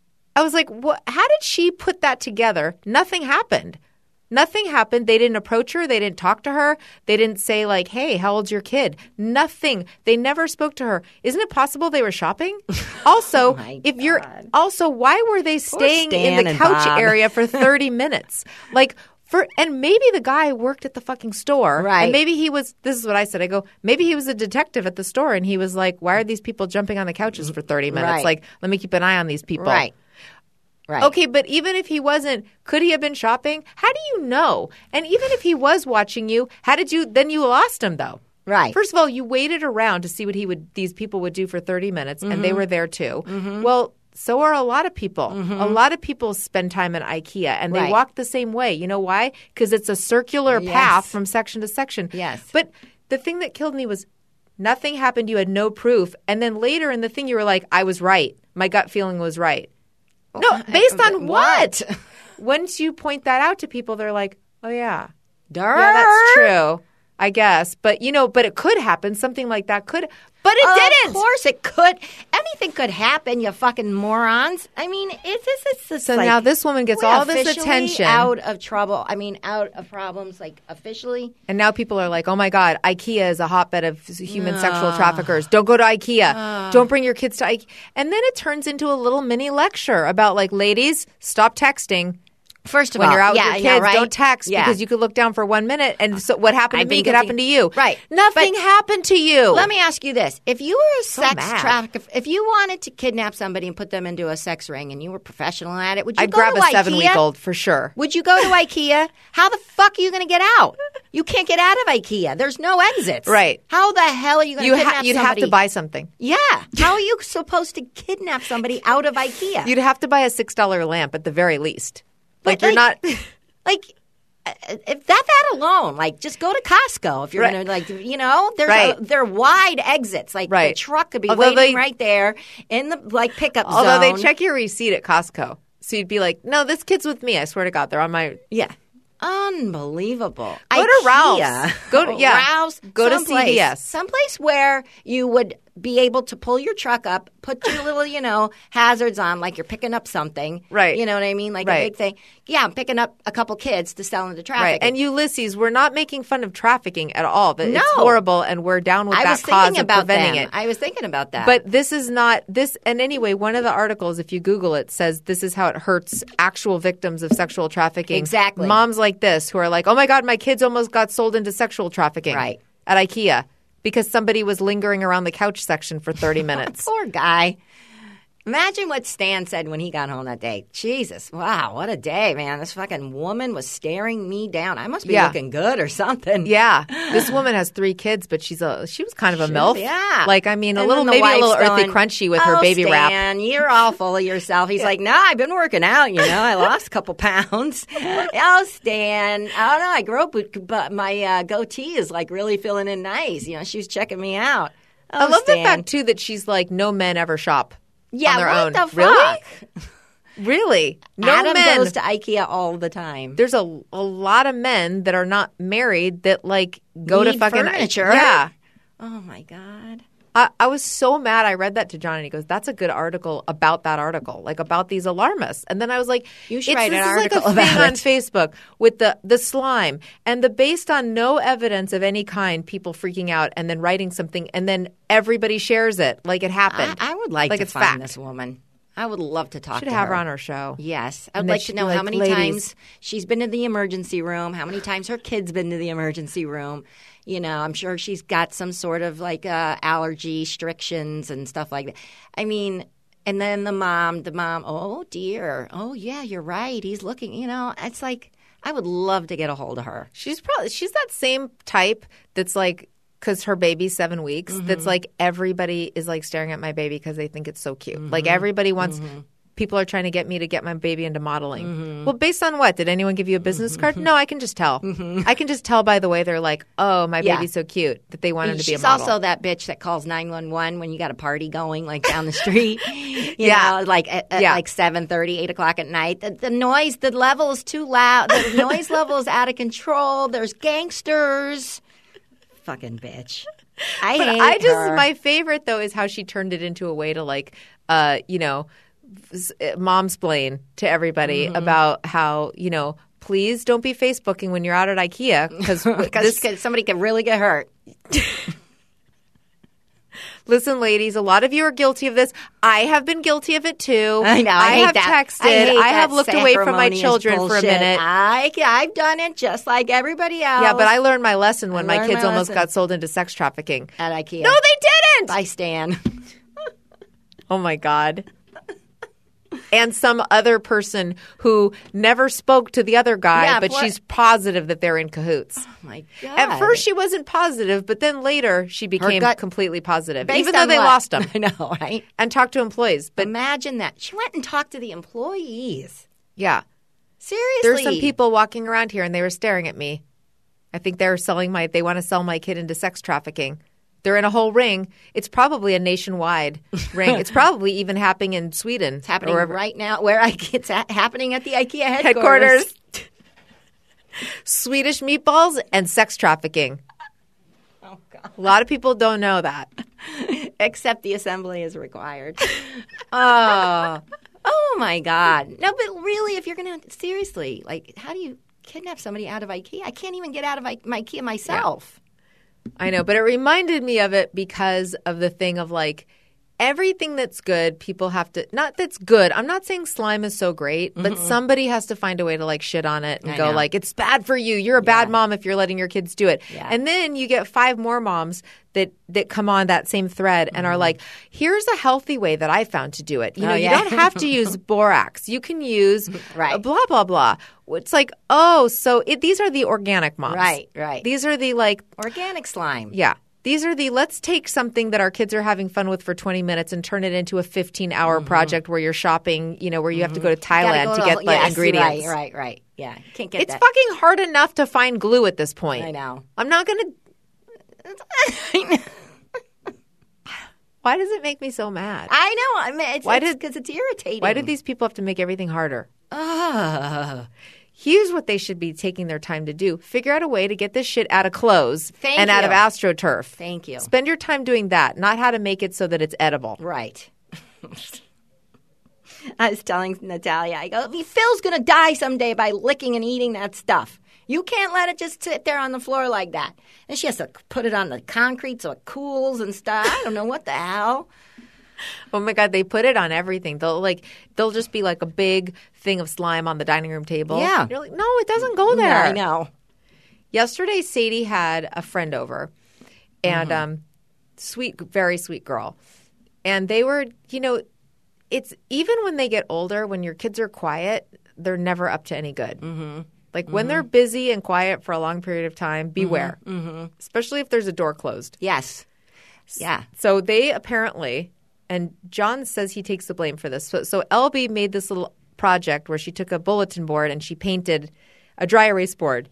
I was like, "What? How did she put that together?" Nothing happened. Nothing happened. They didn't approach her. They didn't talk to her. They didn't say like, "Hey, how old's your kid?" Nothing. They never spoke to her. Isn't it possible they were shopping? Also, my if you're God. also, why were they staying in Stan the and couch Bob. area for thirty minutes? Like for and maybe the guy worked at the fucking store. Right. And maybe he was this is what I said. I go, maybe he was a detective at the store and he was like, "Why are these people jumping on the couches for thirty minutes?" Right. Like, let me keep an eye on these people. Right. Right. Okay, but even if he wasn't, could he have been shopping? How do you know? And even if he was watching you, how did you? Then you lost him, though. Right. First of all, you waited around to see what he would. These people would do for thirty minutes, and Mm-hmm. they were there too. Well, so are a lot of people. A lot of people spend time in IKEA, and they Mm-hmm. Right. walk the same way. You know why? Because it's a circular Yes. path from section to section. Yes. But the thing that killed me was nothing happened. You had no proof, and then later in the thing, you were like, "I was right. My gut feeling was right." No, based on what? What? Once you point that out to people, they're like, "Oh yeah, Durr. yeah, that's true, I guess." But you know, but it could happen. Something like that could, but it didn't. Of course it could. Anything could happen, you fucking morons. I mean, it's it's, it's, it's So like, now this woman gets we're all this officially attention. out of trouble. I mean, out of problems, like officially. And now people are like, "Oh my God, IKEA is a hotbed of human sexual traffickers. Don't go to IKEA. Don't bring your kids to IKEA." And then it turns into a little mini lecture about like, ladies, stop texting. First of When all, you're out yeah, with your yeah, kids, right? don't text Yeah. because you could look down for one minute and so what happened to I've me been could guilty- happen to you. Right. Nothing But- happened to you. Let me ask you this: if you were a sex mad. trafficker, if you wanted to kidnap somebody and put them into a sex ring, and you were professional at it, would you I'd go grab to a IKEA? seven-week-old for sure. Would you go to IKEA? How the fuck are you going to get out? You can't get out of IKEA. There's no exits. Right. How the hell are you going to You kidnap ha- you'd somebody? have to buy something. Yeah. How are you supposed to kidnap somebody out of IKEA? You'd have to buy a six dollar lamp at the very least. Like But, you're like- not. like uh, if that that alone, like just go to Costco if you're Right. gonna like you know there's Right. a, they're wide exits like Right. the truck could be Although waiting they- right there in the like pickup Although zone. they check your receipt at Costco, so you'd be like, "No, this kid's with me. I swear to God, they're on my." yeah. Unbelievable. Go to IKEA. Ralph's. Go to- yeah. Ralph's. Go to someplace- C V S. Someplace where you would be able to pull your truck up, put your little, you know, hazards on, like you're picking up something. Right. You know what I mean? Like Right. a big thing. Yeah, I'm picking up a couple kids to sell into traffic. Right. And Ulysses, we're not making fun of trafficking at all. But No. It's horrible, and we're down with I that was cause thinking of about preventing them. it. I was thinking about that. But this is not this. And anyway, one of the articles, if you Google it, says this is how it hurts actual victims of sexual trafficking. Exactly. Moms like this who are like, "Oh my God, my kids almost got sold into sexual trafficking." Right. At IKEA because somebody was lingering around the couch section for thirty minutes. poor guy. Imagine what Stan said when he got home that day. Jesus, wow, what a day, man. This fucking woman was staring me down. I must be Yeah. looking good or something. Yeah, this woman has three kids, but she's a she was kind of a She milf. was- yeah. like I mean, a And little then the maybe a little wife's earthy going, crunchy with oh, her baby wrap. Stan, you're all full of yourself. He's like, no, I've been working out. You know, I lost a couple pounds. Oh, Stan, I don't know. I grew up with, but my uh, goatee is like really feeling in nice. You know, she was checking me out. Oh, I love Stan. the fact too that she's like, no men ever shop Yeah, on their what own. the fuck? Really? Really? No Adam men. goes to IKEA all the time. There's a a lot of men that are not married that like go to Need fucking furniture. Yeah. Oh my god. I, I was so mad. I read that to John, and he goes, "That's a good article about that article, like about these alarmists." And then I was like, You should it's, write an this is article like a thing about on it. Facebook with the the slime and the based on no evidence of any kind, people freaking out and then writing something, and then everybody shares it like it happened. I, I would like, like to it's find fact. this woman. I would love to talk Should to have her. her on our show. Yes. I'd And then like to she'd know be how like, many "Ladies." times she's been to the emergency room, how many times her kid's been to the emergency room. You know, I'm sure she's got some sort of like uh, allergy restrictions and stuff like that. I mean, and then the mom, the mom, oh dear. Oh, yeah, you're right. He's looking, you know, it's like I would love to get a hold of her. She's probably she's that same type that's like because her baby's seven weeks. Mm-hmm. That's like everybody is like staring at my baby because they think it's so cute. Mm-hmm. Like everybody wants. People are trying to get me to get my baby into modeling. Mm-hmm. Well, based on what? Did anyone give you a business card? No, I can just tell. I can just tell by the way they're like, "Oh, my Mm-hmm. Yeah. baby's so cute," that they want him to be a She's model. also that bitch that calls nine one one when you got a party going, like down the street. You Yeah. know, like at, at Yeah. like seven thirty, eight o'clock at night. The, the noise, the level is too loud. The noise level is out of control. There's gangsters. Fucking bitch. I But hate I just her. my favorite though is how she turned it into a way to like, uh, you know, s- momsplain to everybody Mm-hmm. about how you know. Please don't be Facebooking when you're out at IKEA because because somebody could really get hurt. Listen, ladies, a lot of you are guilty of this. I have been guilty of it too. I know. I, hate have that. texted. I, hate have that looked away from my sanctimonious children for a bullshit. minute. I, I've done it just like everybody else. Yeah, but I learned my lesson when I my learned kids my almost lesson. got sold into sex trafficking. at IKEA. No, they didn't. By Stan. Oh my God. And some other person who never spoke to the other guy, Yeah, but what- she's positive that they're in cahoots. Oh my God. At first, she wasn't positive, but then later she became gut- completely positive, Based even though on they what? lost him I know, right? and talked to employees. But Imagine that. She went and talked to the employees. yeah, Seriously. there's some people walking around here and they were staring at me. I think they're selling my. They want to sell my kid into sex trafficking. They're in a whole ring. It's probably a nationwide ring. It's probably even happening in Sweden. It's happening or wherever- right now. Where I, it's at, happening at the IKEA headquarters. headquarters. Swedish meatballs and sex trafficking. Oh, God. A lot of people don't know that. Except the assembly is required. oh. Oh, my God. No, but really, if you're going to, seriously, like, how do you kidnap somebody out of IKEA? I can't even get out of I- my IKEA myself. I know, but it reminded me of it because of the thing of like everything that's good, people have to not that's good. I'm not saying slime is so great, but somebody has to find a way to like shit on it and I go know. like it's bad for you. You're a bad Yeah. mom if you're letting your kids do it. Yeah. And then you get five more moms that that come on that same thread and are like, here's a healthy way that I found to do it. You know, Oh, you yeah. don't have to use borax. You can use Right. blah blah blah. It's like, oh, so it, these are the organic moms. Right, right. These are the like Organic slime. yeah. These are the let's take something that our kids are having fun with for twenty minutes and turn it into a fifteen hour project where you're shopping, you know, where you have to go to Gotta Thailand go to to get a- the yes, ingredients. Right, right, right. Yeah. Can't get It's that. fucking hard enough to find glue at this point. I know. I'm not going to. Why does it make me so mad? I know. I mean, it's Why it's did- because it's irritating. Why do these people have to make everything harder? Ugh. Here's what they should be taking their time to do. Figure out a way to get this shit out of clothes Thank and out of you. AstroTurf. Thank you. Spend your time doing that, not how to make it so that it's edible. Right. I was telling Natalia, I go, Phil's going to die someday by licking and eating that stuff. You can't let it just sit there on the floor like that. And she has to put it on the concrete so it cools and stuff. I don't know what the hell. Oh my God, they put it on everything. They'll like they'll just be like a big thing of slime on the dining room table. Yeah. You're like, no, it doesn't go there. Yeah, I know. Yesterday, Sadie had a friend over, and Mm-hmm. um, sweet, very sweet girl, and they were, you know, it's even when they get older, when your kids are quiet, they're never up to any good. Mm-hmm. Like mm-hmm. when they're busy and quiet for a long period of time, beware, mm-hmm. especially if there's a door closed. Yes. Yeah. So they apparently, and John says he takes the blame for this. So, so L B made this little project where she took a bulletin board and she painted a dry erase board.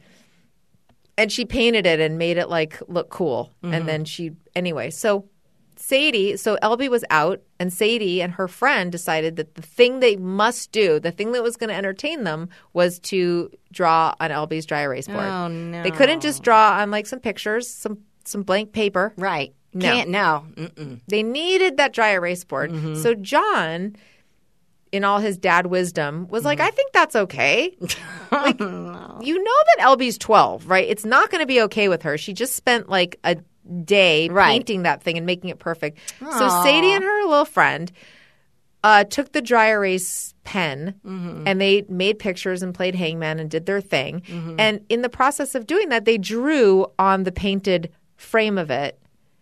And she painted it and made it like look cool. Mm-hmm. And then she – anyway, so Sadie – so L B was out and Sadie and her friend decided that the thing they must do, the thing that was going to entertain them was to draw on L B's dry erase board. Oh, no. They couldn't just draw on like some pictures, some some blank paper. Right. No. Can't – no. Mm-mm. They needed that dry erase board. Mm-hmm. So John – in all his dad wisdom, was like, I think that's okay. Like, no. You know that L B's twelve, right? It's not going to be okay with her. She just spent like a day right. painting that thing and making it perfect. Aww. So Sadie and her little friend uh, took the dry erase pen mm-hmm. and they made pictures and played hangman and did their thing. Mm-hmm. And in the process of doing that, they drew on the painted frame of it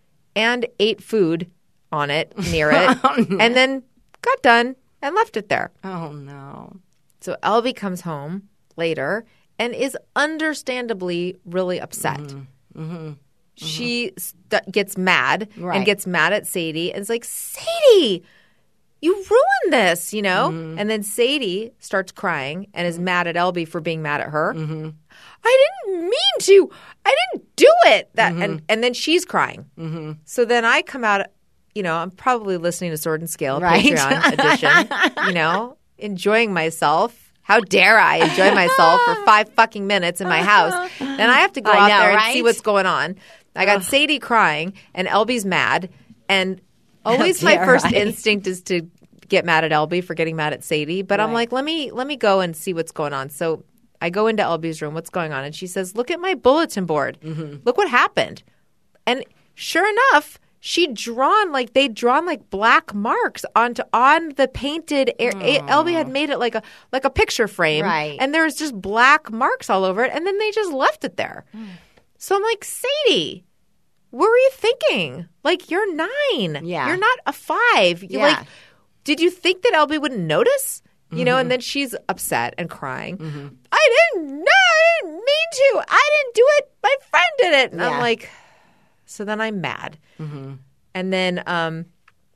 and ate food on it, near it, oh, no. and then got done. And left it there. Oh, no. So L B comes home later and is understandably really upset. Mm-hmm. Mm-hmm. She st- gets mad right. and gets mad at Sadie and is like, Sadie, you ruined this, you know? Mm-hmm. And then Sadie starts crying and is mad at L B for being mad at her. Mm-hmm. I didn't mean to. I didn't do it. That mm-hmm. and, and then she's crying. Mm-hmm. So then I come out – you know, I'm probably listening to Sword and Scale right. Patreon edition, you know, enjoying myself. How dare I enjoy myself for five fucking minutes in my house? Then I have to go I out know, there and right? see what's going on. I got Sadie crying and L B's mad. And always my first I? instinct is to get mad at L B for getting mad at Sadie. But right. I'm like, let me let me go and see what's going on. So I go into L B's room. What's going on? And she says, look at my bulletin board. Mm-hmm. Look what happened. And sure enough, she'd drawn like they'd drawn like black marks onto on the painted air. L B had made it like a like a picture frame, right? And there was just black marks all over it, and then they just left it there. Mm. So I'm like, Sadie, what were you thinking? Like, you're nine, yeah, you're not a five. You yeah. like, did you think that L B wouldn't notice? You mm-hmm. know, and then she's upset and crying. Mm-hmm. I didn't. No, I didn't mean to. I didn't do it. My friend did it. And yeah. I'm like. So then I'm mad. Mm-hmm. And then um,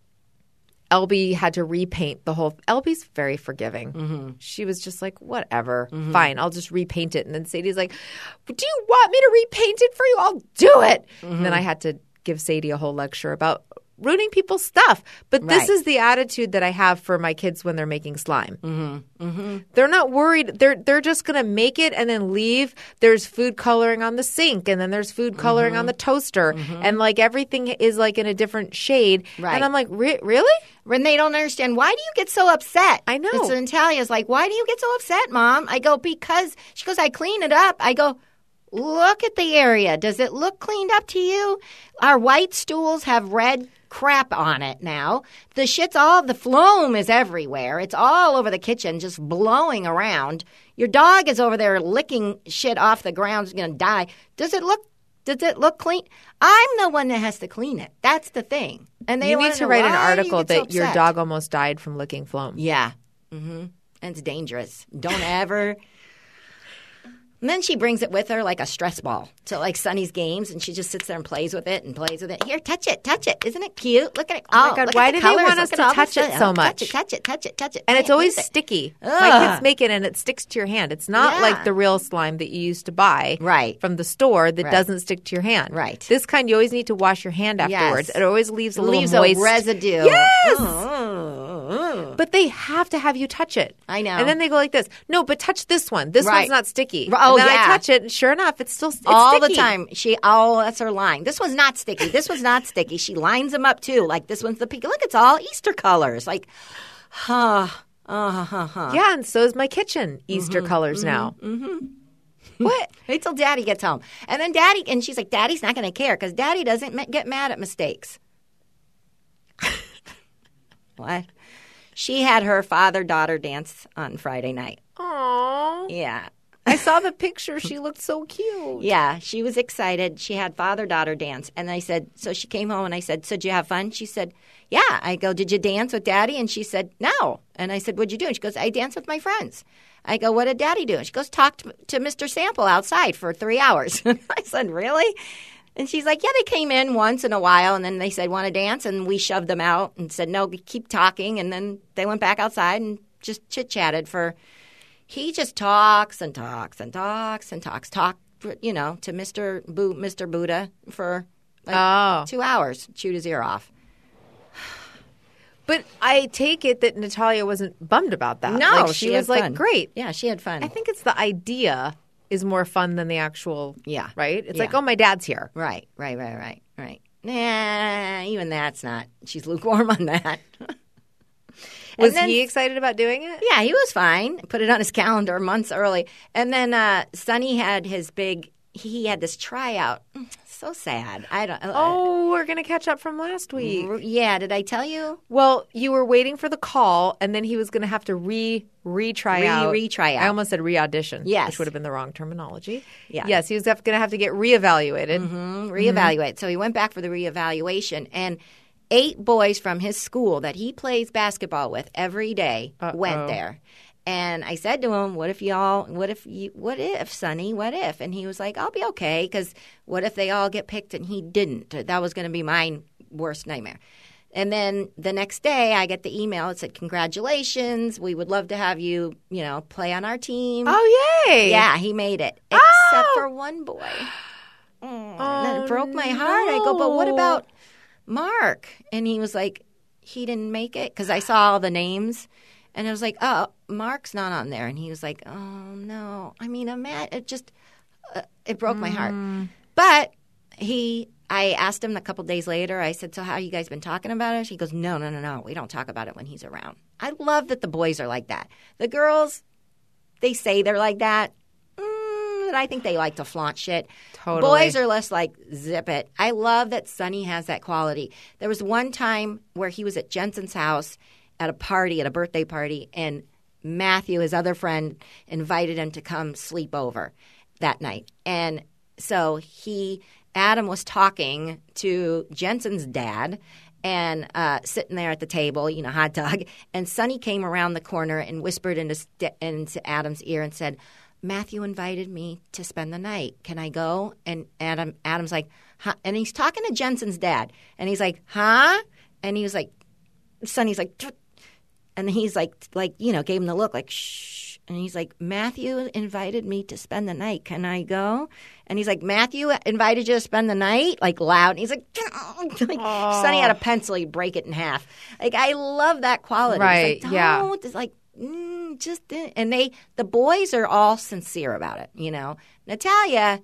L B had to repaint the whole – L B's very forgiving. Mm-hmm. She was just like, whatever, mm-hmm. fine, I'll just repaint it. And then Sadie's like, do you want me to repaint it for you? I'll do it. Mm-hmm. And then I had to give Sadie a whole lecture about ruining people's stuff. But this right. is the attitude that I have for my kids when they're making slime. Mm-hmm. Mm-hmm. They're not worried. They're they're just going to make it and then leave. There's food coloring on the sink, and then there's food coloring mm-hmm. on the toaster, mm-hmm. and like everything is like in a different shade. Right. And I'm like, Re- really? When they don't understand, why do you get so upset? I know. It's Natalia's like, why do you get so upset, Mom? I go, because she goes, I clean it up. I go, look at the area. Does it look cleaned up to you? Our white stools have red crap on it now. The shit's all, the phloem is everywhere. It's all over the kitchen, just blowing around. Your dog is over there licking shit off the ground. It's going to die. Does it look, does it look clean? I'm the one that has to clean it. That's the thing. And they you need to write an article that so your dog almost died from licking phloem. Yeah. Mm-hmm. And it's dangerous. Don't ever... And then she brings it with her like a stress ball to like Sonny's games, and she just sits there and plays with it and plays with it. Here, touch it, touch it. Isn't it cute? Look at it. Oh, my God. Look Why at the do they colors. want us Look to at all touch the it stuff. so Oh, much? Touch it, touch it, touch it, touch it. And it's I always hate it. sticky. Ugh. My kids make it and it sticks to your hand. It's not Yeah. like the real slime that you used to buy Right. from the store that Right. doesn't stick to your hand. Right. This kind, you always need to wash your hand afterwards. Yes. It always leaves a It little leaves moist a residue. Yes. Oh. But they have to have you touch it. I know. And then they go like this. No, but touch this one. This Right. one's not sticky. Oh, and then yeah. I touch it, and sure enough, it's still it's all sticky. the time. She, oh, that's her line. This one's not sticky. This one's not sticky. She lines them up too. Like this one's the pink. Look, it's all Easter colors. Like, huh, uh, huh, huh. Yeah, and so is my kitchen. Easter Mm-hmm, colors now. Mm-hmm. What? Wait till Daddy gets home, and then Daddy, and she's like, Daddy's not going to care because Daddy doesn't ma- get mad at mistakes. What? She had her father-daughter dance on Friday night. Aww. Yeah. I saw the picture. She looked so cute. Yeah, she was excited. She had father-daughter dance. And I said, so she came home and I said, so did you have fun? She said, yeah. I go, did you dance with Daddy? And she said, no. And I said, what'd you do? And she goes, I danced with my friends. I go, what did Daddy do? And she goes, talk to, to Mister Sample outside for three hours. I said, really? And she's like, yeah, they came in once in a while, and then they said, want to dance? And we shoved them out and said, no, keep talking. And then they went back outside and just chit-chatted for – he just talks and talks and talks and talks, talk, you know, to Mister Bu- Mister Buddha for like Oh. two hours, chewed his ear off. But I take it that Natalia wasn't bummed about that. No, Like, she, she had was like, fun. great. Yeah, she had fun. I think it's the idea is more fun than the actual – Yeah. Right? It's Yeah. like, oh, my dad's here. Right, right, right, right, right. Nah, even that's not. She's lukewarm on that. Was then- he excited about doing it? Yeah, he was fine. Put it on his calendar months early. And then uh, Sonny had his big. He had this tryout. So sad. I don't. Oh, we're going to catch up from last week. Uh, yeah. Did I tell you? Well, you were waiting for the call, and then he was going to have to re retry Re- out. retry out. I almost said re-audition, Yes. which would have been the wrong terminology. Yeah. Yes, he was going to have to get reevaluated. Mm, reevaluate. So he went back for the reevaluation, and eight boys from his school that he plays basketball with every day Uh-oh. went there. And I said to him, "What if y'all? What if you? What if, Sonny? What if?" And he was like, "I'll be okay, because what if they all get picked and he didn't? That was going to be my worst nightmare." And then the next day, I get the email. It said, "Congratulations! We would love to have you, you know, play on our team." Oh, yay. Yeah, he made it, except Oh! for one boy. Oh, and Oh, it broke my heart. I go, "But what no. about Mark?" And he was like, "He didn't make it," because I saw all the names. And I was like, oh, Mark's not on there. And he was like, oh, no. I mean, Matt, it just, uh, it broke my heart. But he, I asked him a couple days later, I said, so how you guys been talking about it? He goes, no, no, no, no. We don't talk about it when he's around. I love that the boys are like that. The girls, they say they're like that. Mm, but I think they like to flaunt shit. Totally. Boys are less like, zip it. I love that Sonny has that quality. There was one time where he was at Jensen's house at a party, at a birthday party, and Matthew, his other friend, invited him to come sleep over that night. And so he, Adam was talking to Jensen's dad and uh, sitting there at the table, you know, hot dog. And Sonny came around the corner and whispered into, st- into Adam's ear and said, Matthew invited me to spend the night. Can I go? And Adam, Adam's like, huh? And he's talking to Jensen's dad. And he's like, huh? And he was like, Sonny's like, Tch. And he's like, like, you know, gave him the look like, shh. And he's like, Matthew invited me to spend the night. Can I go? And he's like, Matthew invited you to spend the night? Like loud. And he's like, like Sonny had a pencil. He'd break it in half. Like, I love that quality. Right, It's like, yeah. don't. It's like, mm, just, and they, the boys are all sincere about it, you know. Natalia,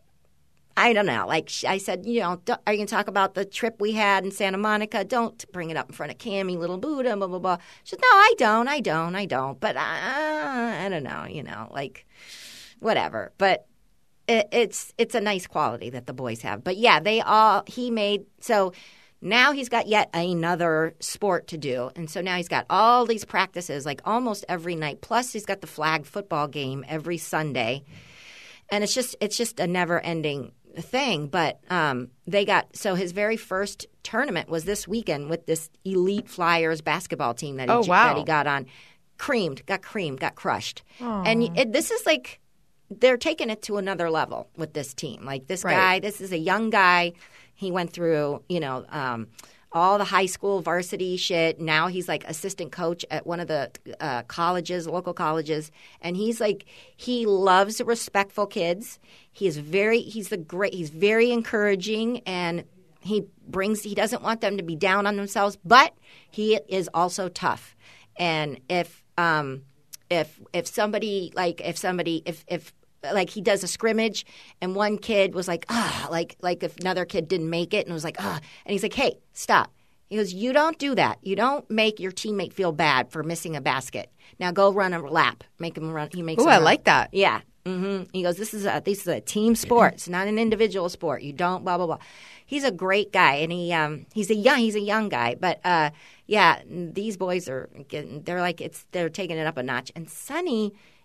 I don't know. Like I said, you know, are you going to talk about the trip we had in Santa Monica? Don't bring it up in front of Cammie, little Buddha, blah, blah, blah. She said, no, I don't, I don't, I don't. But uh, I don't know, you know, like whatever. But it, it's it's a nice quality that the boys have. But, yeah, they all – he made – so now he's got yet another sport to do. And so now he's got all these practices like almost every night. Plus he's got the flag football game every Sunday. And it's just it's just a never-ending – thing, but um, they got so his very first tournament was this weekend with this elite Flyers basketball team that he, Oh, wow. that he got on. Creamed, got creamed, got crushed, and it, this is like they're taking it to another level with this team. Like this Right. guy, this is a young guy. He went through, you know, um, all the high school varsity shit. Now he's like assistant coach at one of the uh, colleges, local colleges, and he's like he loves respectful kids. He is very he's the great he's very encouraging, and he brings he doesn't want them to be down on themselves, but he is also tough. And if um if if somebody like if somebody if if like he does a scrimmage and one kid was like, ah, like like if another kid didn't make it and was like, ah, and he's like, hey, stop. He goes, you don't do that. You don't make your teammate feel bad for missing a basket. Now go run a lap. Make him run. He makes. Ooh, him I run. like that. Yeah. Mm-hmm. He goes, this is a this is a team sport. It's not an individual sport. You don't blah blah blah. He's a great guy, and he um he's a young he's a young guy, but uh yeah, these boys are getting they're like it's they're taking it up a notch. And Sonny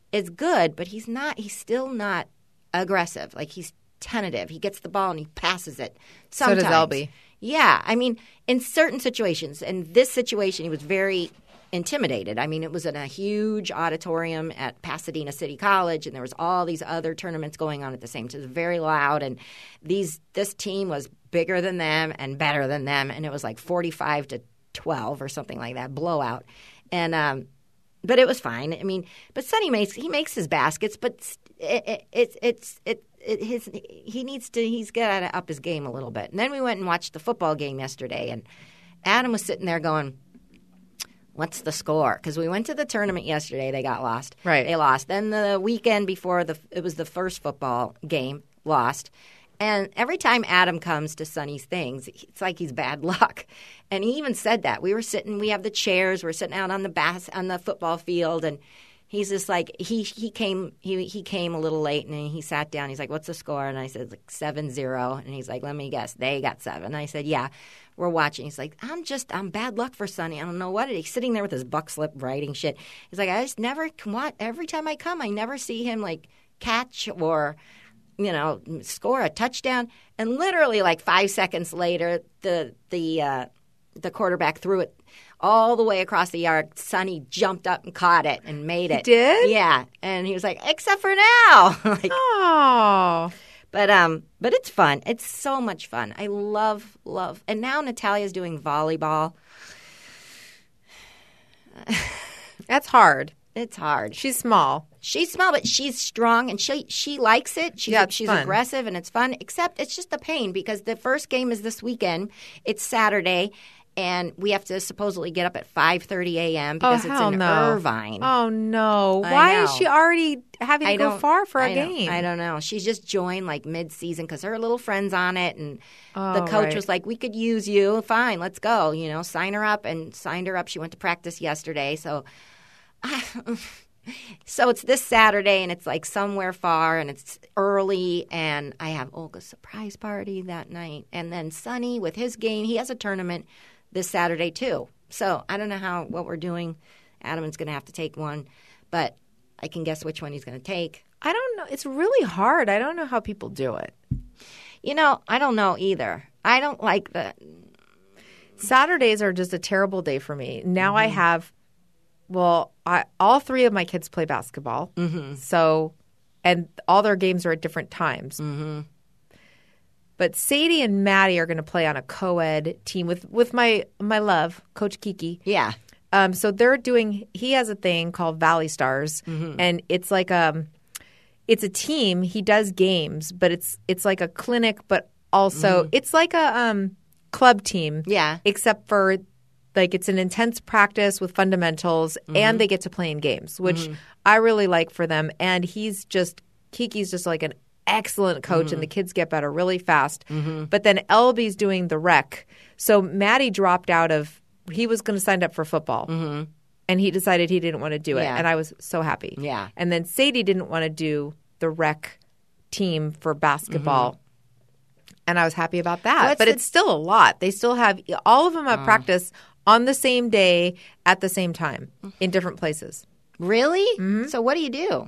is good, but he's not. He's still not aggressive. Like he's tentative. He gets the ball and he passes it. Sometimes. So does Elby. Yeah, I mean, in certain situations, in this situation, he was very intimidated. I mean, it was in a huge auditorium at Pasadena City College, and there was all these other tournaments going on at the same time. It was very loud, and these this team was bigger than them and better than them, and it was like forty-five to twelve or something like that, blowout. And um, but it was fine. I mean, but Sonny makes he makes his baskets, but it, it, it's it's it. It, his he needs to he's got to up his game a little bit. And then we went and watched the football game yesterday, and Adam was sitting there going, "What's the score?" Because we went to the tournament yesterday, they got lost. Right, they lost. Then the weekend before the it was the first football game, lost. And every time Adam comes to Sonny's things, it's like he's bad luck. And he even said that we were sitting, we have the chairs, we're sitting out on the bas- on the football field, and he's just like he he came he he came a little late and he sat down. He's like, "What's the score?" And I said, like seven zero. And he's like, "Let me guess, they got seven." And I said, "Yeah, we're watching." He's like, "I'm just I'm bad luck for Sonny. I don't know what it is." He's sitting there with his buck slip writing shit. He's like, "I just never what every time I come, I never see him like catch or you know score a touchdown." And literally like five seconds later, the the uh, the quarterback threw it all the way across the yard. Sonny jumped up and caught it and made it. He did? Yeah. And he was like, "Except for now." like, Oh. but um, but it's fun. It's so much fun. I love, love. And now Natalia's doing volleyball. That's hard. It's hard. She's small. She's small, but she's strong, and she she likes it. She's Yeah, it's she's fun. aggressive, and it's fun. Except it's just a pain because the first game is this weekend. It's Saturday. And we have to supposedly get up at five thirty a.m. because oh, it's hell in no. Irvine. Oh, no. I Why know. is she already having to I go don't- far for a I don't- game? I don't know. She's just joined like mid-season because her little friend's on it. And Oh, the coach right. was like, "We could use you. Fine, let's go. You know, sign her up." And signed her up. She went to practice yesterday. So so it's this Saturday, and it's like somewhere far, and it's early. And I have Olga's surprise party that night. And then Sonny with his game, he has a tournament this Saturday too. So I don't know how what we're doing. Adam's going to have to take one, but I can guess which one he's going to take. I don't know. It's really hard. I don't know how people do it. You know, I don't know either. I don't like the Saturdays are just a terrible day for me. Now I have, well, I, all three of my kids play basketball. Mm-hmm. So, and all their games are at different times. Mm-hmm. But Sadie and Maddie are going to play on a co-ed team with, with my my love, Coach Kiki. yeah. Um, so they're doing – he has a thing called Valley Stars, Mm-hmm. and it's like um, it's a team. He does games, but it's it's like a clinic, but also Mm-hmm. it's like a um, club team. Yeah. Except for like it's an intense practice with fundamentals, Mm-hmm. and they get to play in games, which I really like for them. And he's just – Kiki's just like an excellent coach, and the kids get better really fast. But then Elby's doing the rec. So Maddie dropped out of – he was going to sign up for football. And he decided he didn't want to do it. Yeah. And I was so happy. Yeah. And then Sadie didn't want to do the rec team for basketball. And I was happy about that. What's but the- it's still a lot. They still have – all of them have practice on the same day at the same time in different places. Really? So what do you do?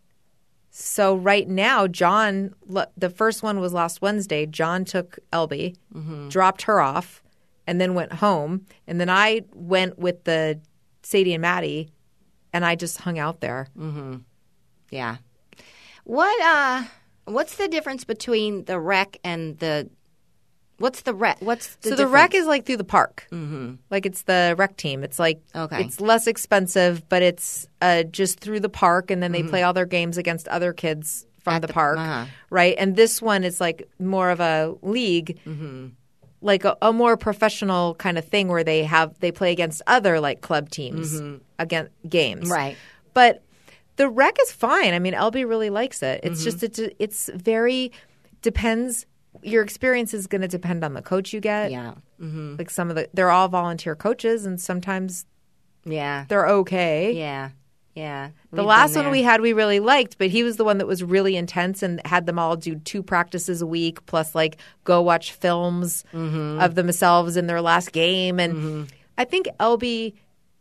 So right now, John, the first one was last Wednesday. John took Elby, dropped her off, and then went home. And then I went with the Sadie and Maddie, and I just hung out there. Yeah. What uh what's the difference between the rec and the what's the rec what's the so the rec difference? is like through the park. Mm-hmm. Like it's the rec team. It's like Okay. it's less expensive, but it's uh, just through the park, and then they play all their games against other kids from At the, the- park, uh-huh. right? And this one is like more of a league. Like a, a more professional kind of thing where they have they play against other like club teams against games, Right. But the rec is fine. I mean, Elby really likes it. It's just it's, it's very depends. Your experience is going to depend on the coach you get. Yeah. Mhm. Like some of the they're all volunteer coaches, and sometimes Yeah. they're okay. Yeah. Yeah. The We've last been one there. we had we really liked, but he was the one that was really intense and had them all do two practices a week plus like go watch films Mm-hmm. of themselves in their last game. And I think Elby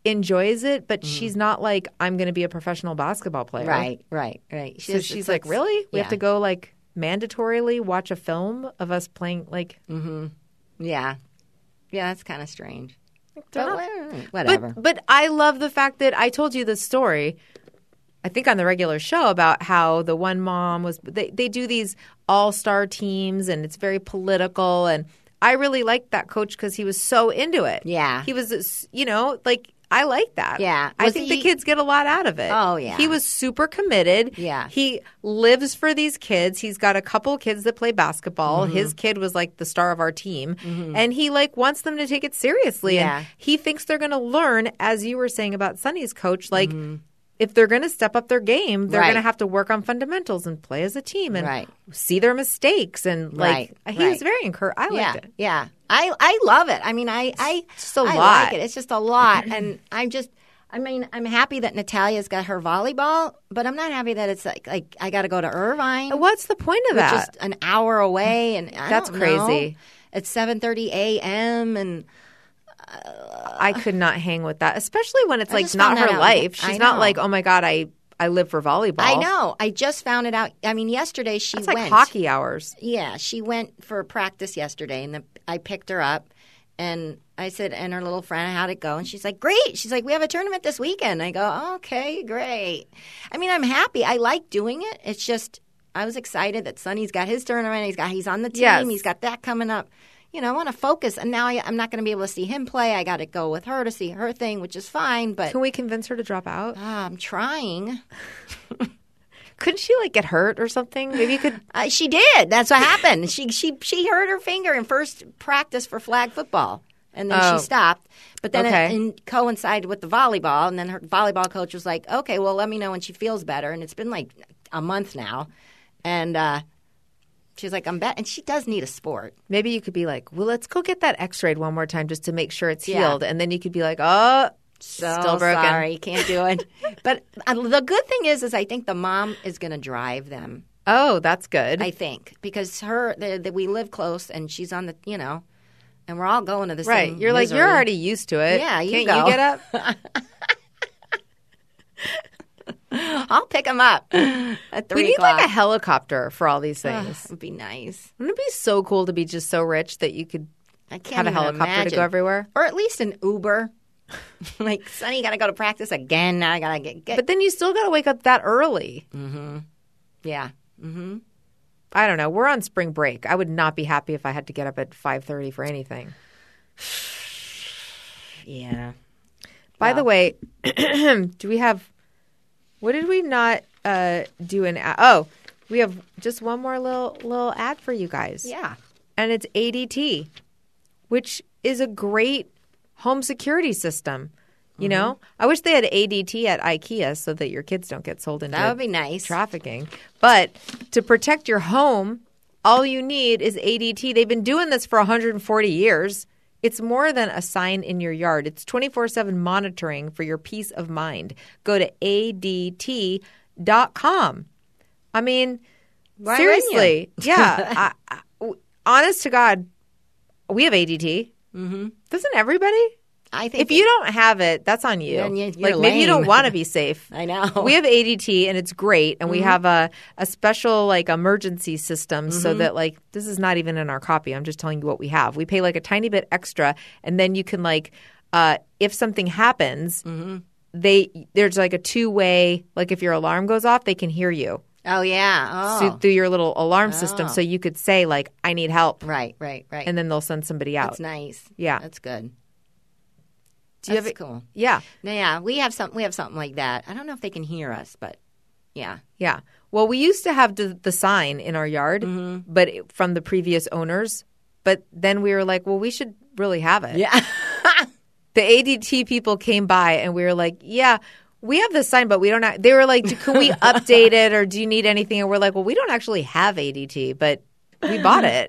enjoys it, but she's not like, I'm going to be a professional basketball player. Right, right, right. So She's, she's it's- like, really? We yeah. have to go like mandatorily watch a film of us playing like Yeah. Yeah, that's kind of strange. They're But not- wha- whatever. But, but I love the fact that I told you this story, I think on the regular show, about how the one mom was, they, they do these all-star teams and it's very political. And I really liked that coach because he was so into it. Yeah. He was, you know, like, I like that. Yeah. I Was think he- the kids get a lot out of it. Oh, yeah. He was super committed. Yeah. He lives for these kids. He's got a couple kids that play basketball. Mm-hmm. His kid was like the star of our team. And he like wants them to take it seriously. Yeah. And he thinks they're going to learn, as you were saying about Sonny's coach, like if they're going to step up their game, they're Right. going to have to work on fundamentals and play as a team and Right. see their mistakes. And like Right. he was Right. very encouraged. I yeah, liked it. yeah. I I love it. I mean, I I just a I lot. like it. It's just a lot, and I'm just. I mean, I'm happy that Natalia's got her volleyball, but I'm not happy that it's like like I got to go to Irvine, What's the point of which that? is an hour away, and I That's don't know. crazy. It's seven thirty a.m. and I could not hang with that, especially when it's I like just not found that her out. life. I She's not know. like, oh my God, I, I live for volleyball. I know. I just found it out. I mean, yesterday she It's like went. hockey hours. Yeah, she went for practice yesterday, and the, I picked her up, and I said, and her little friend, how'd it go? And she's like, great. She's like, we have a tournament this weekend. I go, okay, great. I mean, I'm happy. I like doing it. It's just, I was excited that Sonny's got his tournament. He's got, he's on the team. Yes. He's got that coming up. You know, I want to focus, and now I, I'm not going to be able to see him play. I got to go with her to see her thing, which is fine. But Can we convince her to drop out? ah, I'm trying. Couldn't she like get hurt or something? Maybe you could. Uh, she did. That's what happened. She she she hurt her finger in first practice for flag football, and then Oh. she stopped. But then Okay. it, it coincided with the volleyball, and then her volleyball coach was like, "Okay, well, let me know when she feels better." And it's been like a month now, and uh, she's like, "I'm bet," and she does need a sport. Maybe you could be like, well, let's go get that X-rayed one more time just to make sure it's Yeah. healed, and then you could be like, oh, So still broken. sorry, can't do it. But uh, the good thing is, is I think the mom is going to drive them. Oh, that's good. I think because her the, the, we live close, and she's on the you know, and we're all going to the right. same. You're like, misery. you're already used to it. Yeah, you Can't go. you get up? I'll pick them up at three We need o'clock. like a helicopter for all these Ugh, things. it would be nice. Wouldn't it be so cool to be just so rich that you could I can't have a even helicopter to imagine. go everywhere? or at least an Uber. Like, Sonny, got to go to practice again. Now I got to get, get. But then you still got to wake up that early. yeah, mm-hmm. I don't know. We're on spring break. I would not be happy if I had to get up at five thirty for anything. yeah. By the way, do we have – what did we not uh, do an ad? Oh, we have just one more little little ad for you guys. Yeah. And it's A D T, which is a great home security system. You know? I wish they had A D T at IKEA so that your kids don't get sold into That would be nice. trafficking. But to protect your home, all you need is A D T. They've been doing this for one hundred forty years. It's more than a sign in your yard. It's twenty-four seven monitoring for your peace of mind. Go to A D T dot com. I mean, Why wouldn't you? seriously. Yeah. I, I, honest to God, we have A D T. Mm-hmm. Doesn't everybody? I think If you don't have it, that's on you. Then you- you're like maybe you don't lame. want to be safe. I know. We have A D T and it's great, and we Mm-hmm. have a a special like emergency system Mm-hmm. so that like this is not even in our copy. I'm just telling you what we have. We pay like a tiny bit extra, and then you can like uh, if something happens, Mm-hmm. they there's like a two way like if your alarm goes off, they can hear you Oh yeah. Oh. so, through your little alarm system, so you could say like I need help, right. Right. Right. and then they'll send somebody out. that's nice. Yeah. That's good. Do you That's have it? cool. Yeah. No, yeah, we have some. We have something like that. I don't know if they can hear us, but yeah. Yeah. Well, we used to have the, the sign in our yard, Mm-hmm. but it, from the previous owners. But then we were like, well, we should really have it. Yeah. The A D T people came by and we were like, yeah, we have this sign, but we don't have, they were like, can we update it or do you need anything? And we're like, well, we don't actually have A D T, but we bought it.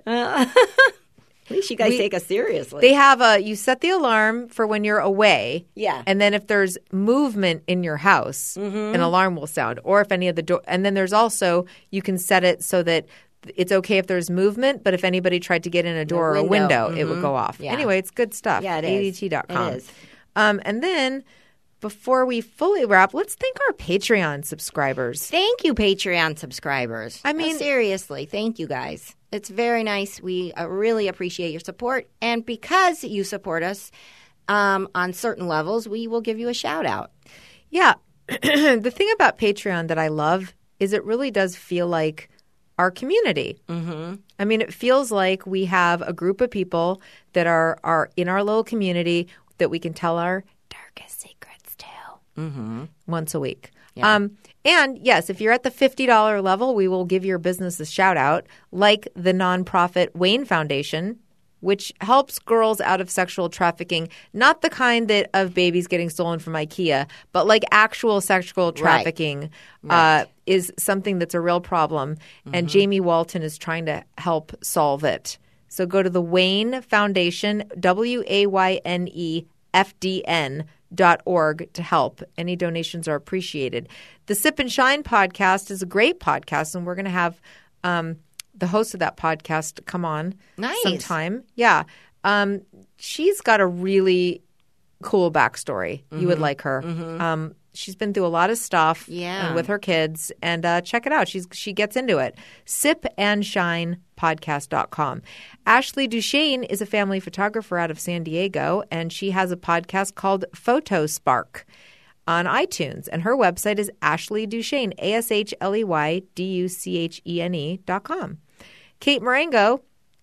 At least you guys We- take us seriously. They have a, you set the alarm for when you're away. Yeah. And then if there's movement in your house, Mm-hmm. an alarm will sound. Or if any of the door, and then there's also, you can set it so that it's okay if there's movement, but if anybody tried to get in a door or a window. window, it would go off. Yeah. Anyway, it's good stuff. Yeah, it A D is. T dot com. It is. Um, and then before we fully wrap, let's thank our Patreon subscribers. Thank you, Patreon subscribers. I mean- Uh, seriously, thank you guys. It's very nice. We uh, really appreciate your support. And because you support us um, on certain levels, we will give you a shout out. Yeah. The thing about Patreon that I love is it really does feel like our community. Mm-hmm. I mean, it feels like we have a group of people that are, are in our little community that we can tell our darkest secrets to mm-hmm. once a week. Yeah. Um, and yes, if you're at the fifty dollars level, we will give your business a shout out, like the nonprofit Wayne Foundation, which helps girls out of sexual trafficking, not the kind that of babies getting stolen from IKEA, but like actual sexual trafficking Right. uh, is something that's a real problem. And Jamie Walton is trying to help solve it. So go to the Wayne Foundation, W A Y N E F D N dot org to help. Any donations are appreciated. The Sip and Shine podcast is a great podcast, and we're going to have um, the host of that podcast come on Nice. sometime. Yeah. Um, she's got a really cool backstory. You Mm-hmm. would like her. Um, she's been through a lot of stuff Yeah. and with her kids, and uh, check it out. She's She gets into it. sip and shine podcast dot com. Ashley Duchesne is a family photographer out of San Diego, and she has a podcast called Photo Spark on iTunes. And her website is Ashley Duchesne, A S H L E Y D U C H E N E dot com. Kate Marengo,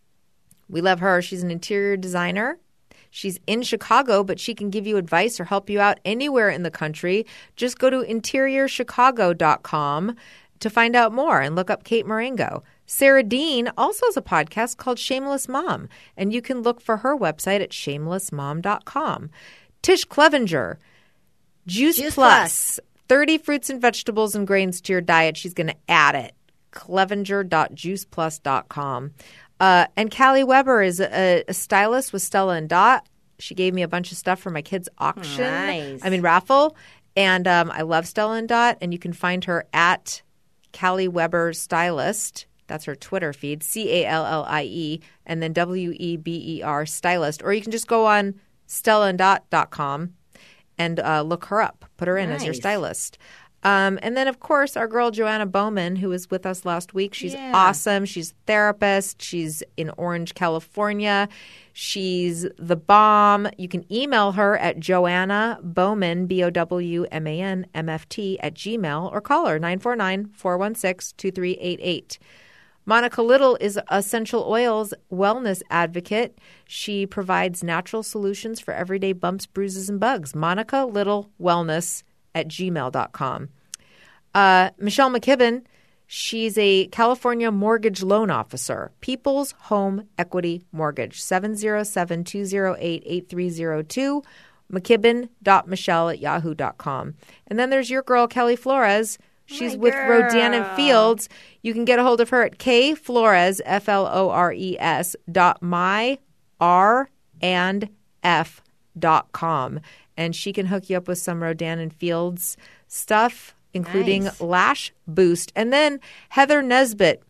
we love her. She's an interior designer. She's in Chicago, but she can give you advice or help you out anywhere in the country. Just go to interior chicago dot com to find out more and look up Kate Marengo. Sarah Dean also has a podcast called Shameless Mom, and you can look for her website at shameless mom dot com. Tish Clevenger, Juice, Juice Plus, thirty fruits and vegetables and grains to your diet. She's going to add it. clevenger dot juice plus dot com. Uh, and Callie Weber is a, a stylist with Stella and Dot. She gave me a bunch of stuff for my kids' auction. Nice. I mean, raffle. And um, I love Stella and Dot. And you can find her at Callie Weber Stylist. That's her Twitter feed, C A L L I E, and then W E B E R Stylist. Or you can just go on stella and dot dot com and uh, look her up. Put her in as your Nice. stylist. Um, and then, of course, our girl Joanna Bowman, who was with us last week. She's Yeah. awesome. She's a therapist. She's in Orange, California. She's the bomb. You can email her at Joanna Bowman, B O W M A N M F T, at Gmail, or call her nine four nine, four one six, two three eight eight. Monica Little is Essential Oils wellness advocate. She provides natural solutions for everyday bumps, bruises, and bugs. Monica Little Wellness at gmail dot com. Uh, Michelle McKibben, she's a California mortgage loan officer. People's Home Equity Mortgage, seven zero seven, two zero eight, eight three zero two, mckibben dot michelle at yahoo dot com. And then there's your girl, Kelly Flores. She's My with girl. Rodan and Fields. You can get a hold of her at K Flores, F L O R E S, dot my R and F dot com. And she can hook you up with some Rodan and Fields stuff, including Nice. Lash Boost. And then Heather Nesbitt.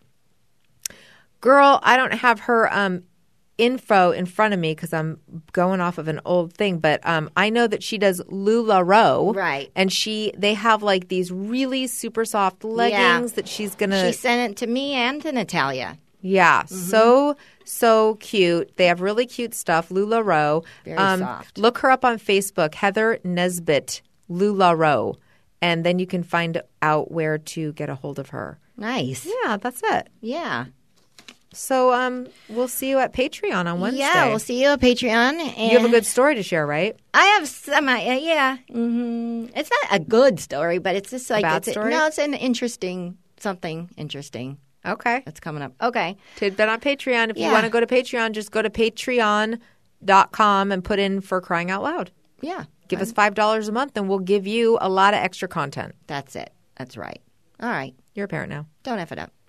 Girl, I don't have her um, info in front of me because I'm going off of an old thing, but um, I know that she does LuLaRoe. Right. And she they have like these really super soft leggings that she's going to She sent it to me and to Natalia. Yeah, so so cute. They have really cute stuff. LuLaRoe. Very um, soft. Look her up on Facebook, Heather Nesbitt LuLaRoe, and then you can find out where to get a hold of her. Nice. Yeah, that's it. Yeah. So um, we'll see you at Patreon on Wednesday. Yeah, we'll see you at Patreon. And You have a good story to share, right? I have some, uh, yeah. hmm It's not a good story, but it's just like bad it's a- story? no, it's an interesting something interesting Okay. that's coming up. Okay. Tidbit on Patreon. If you Yeah. want to go to Patreon, just go to patreon dot com and put in For Crying Out Loud. Yeah. Give us five dollars a month and we'll give you a lot of extra content. That's it. That's right. All right. You're a parent now. Don't F it up.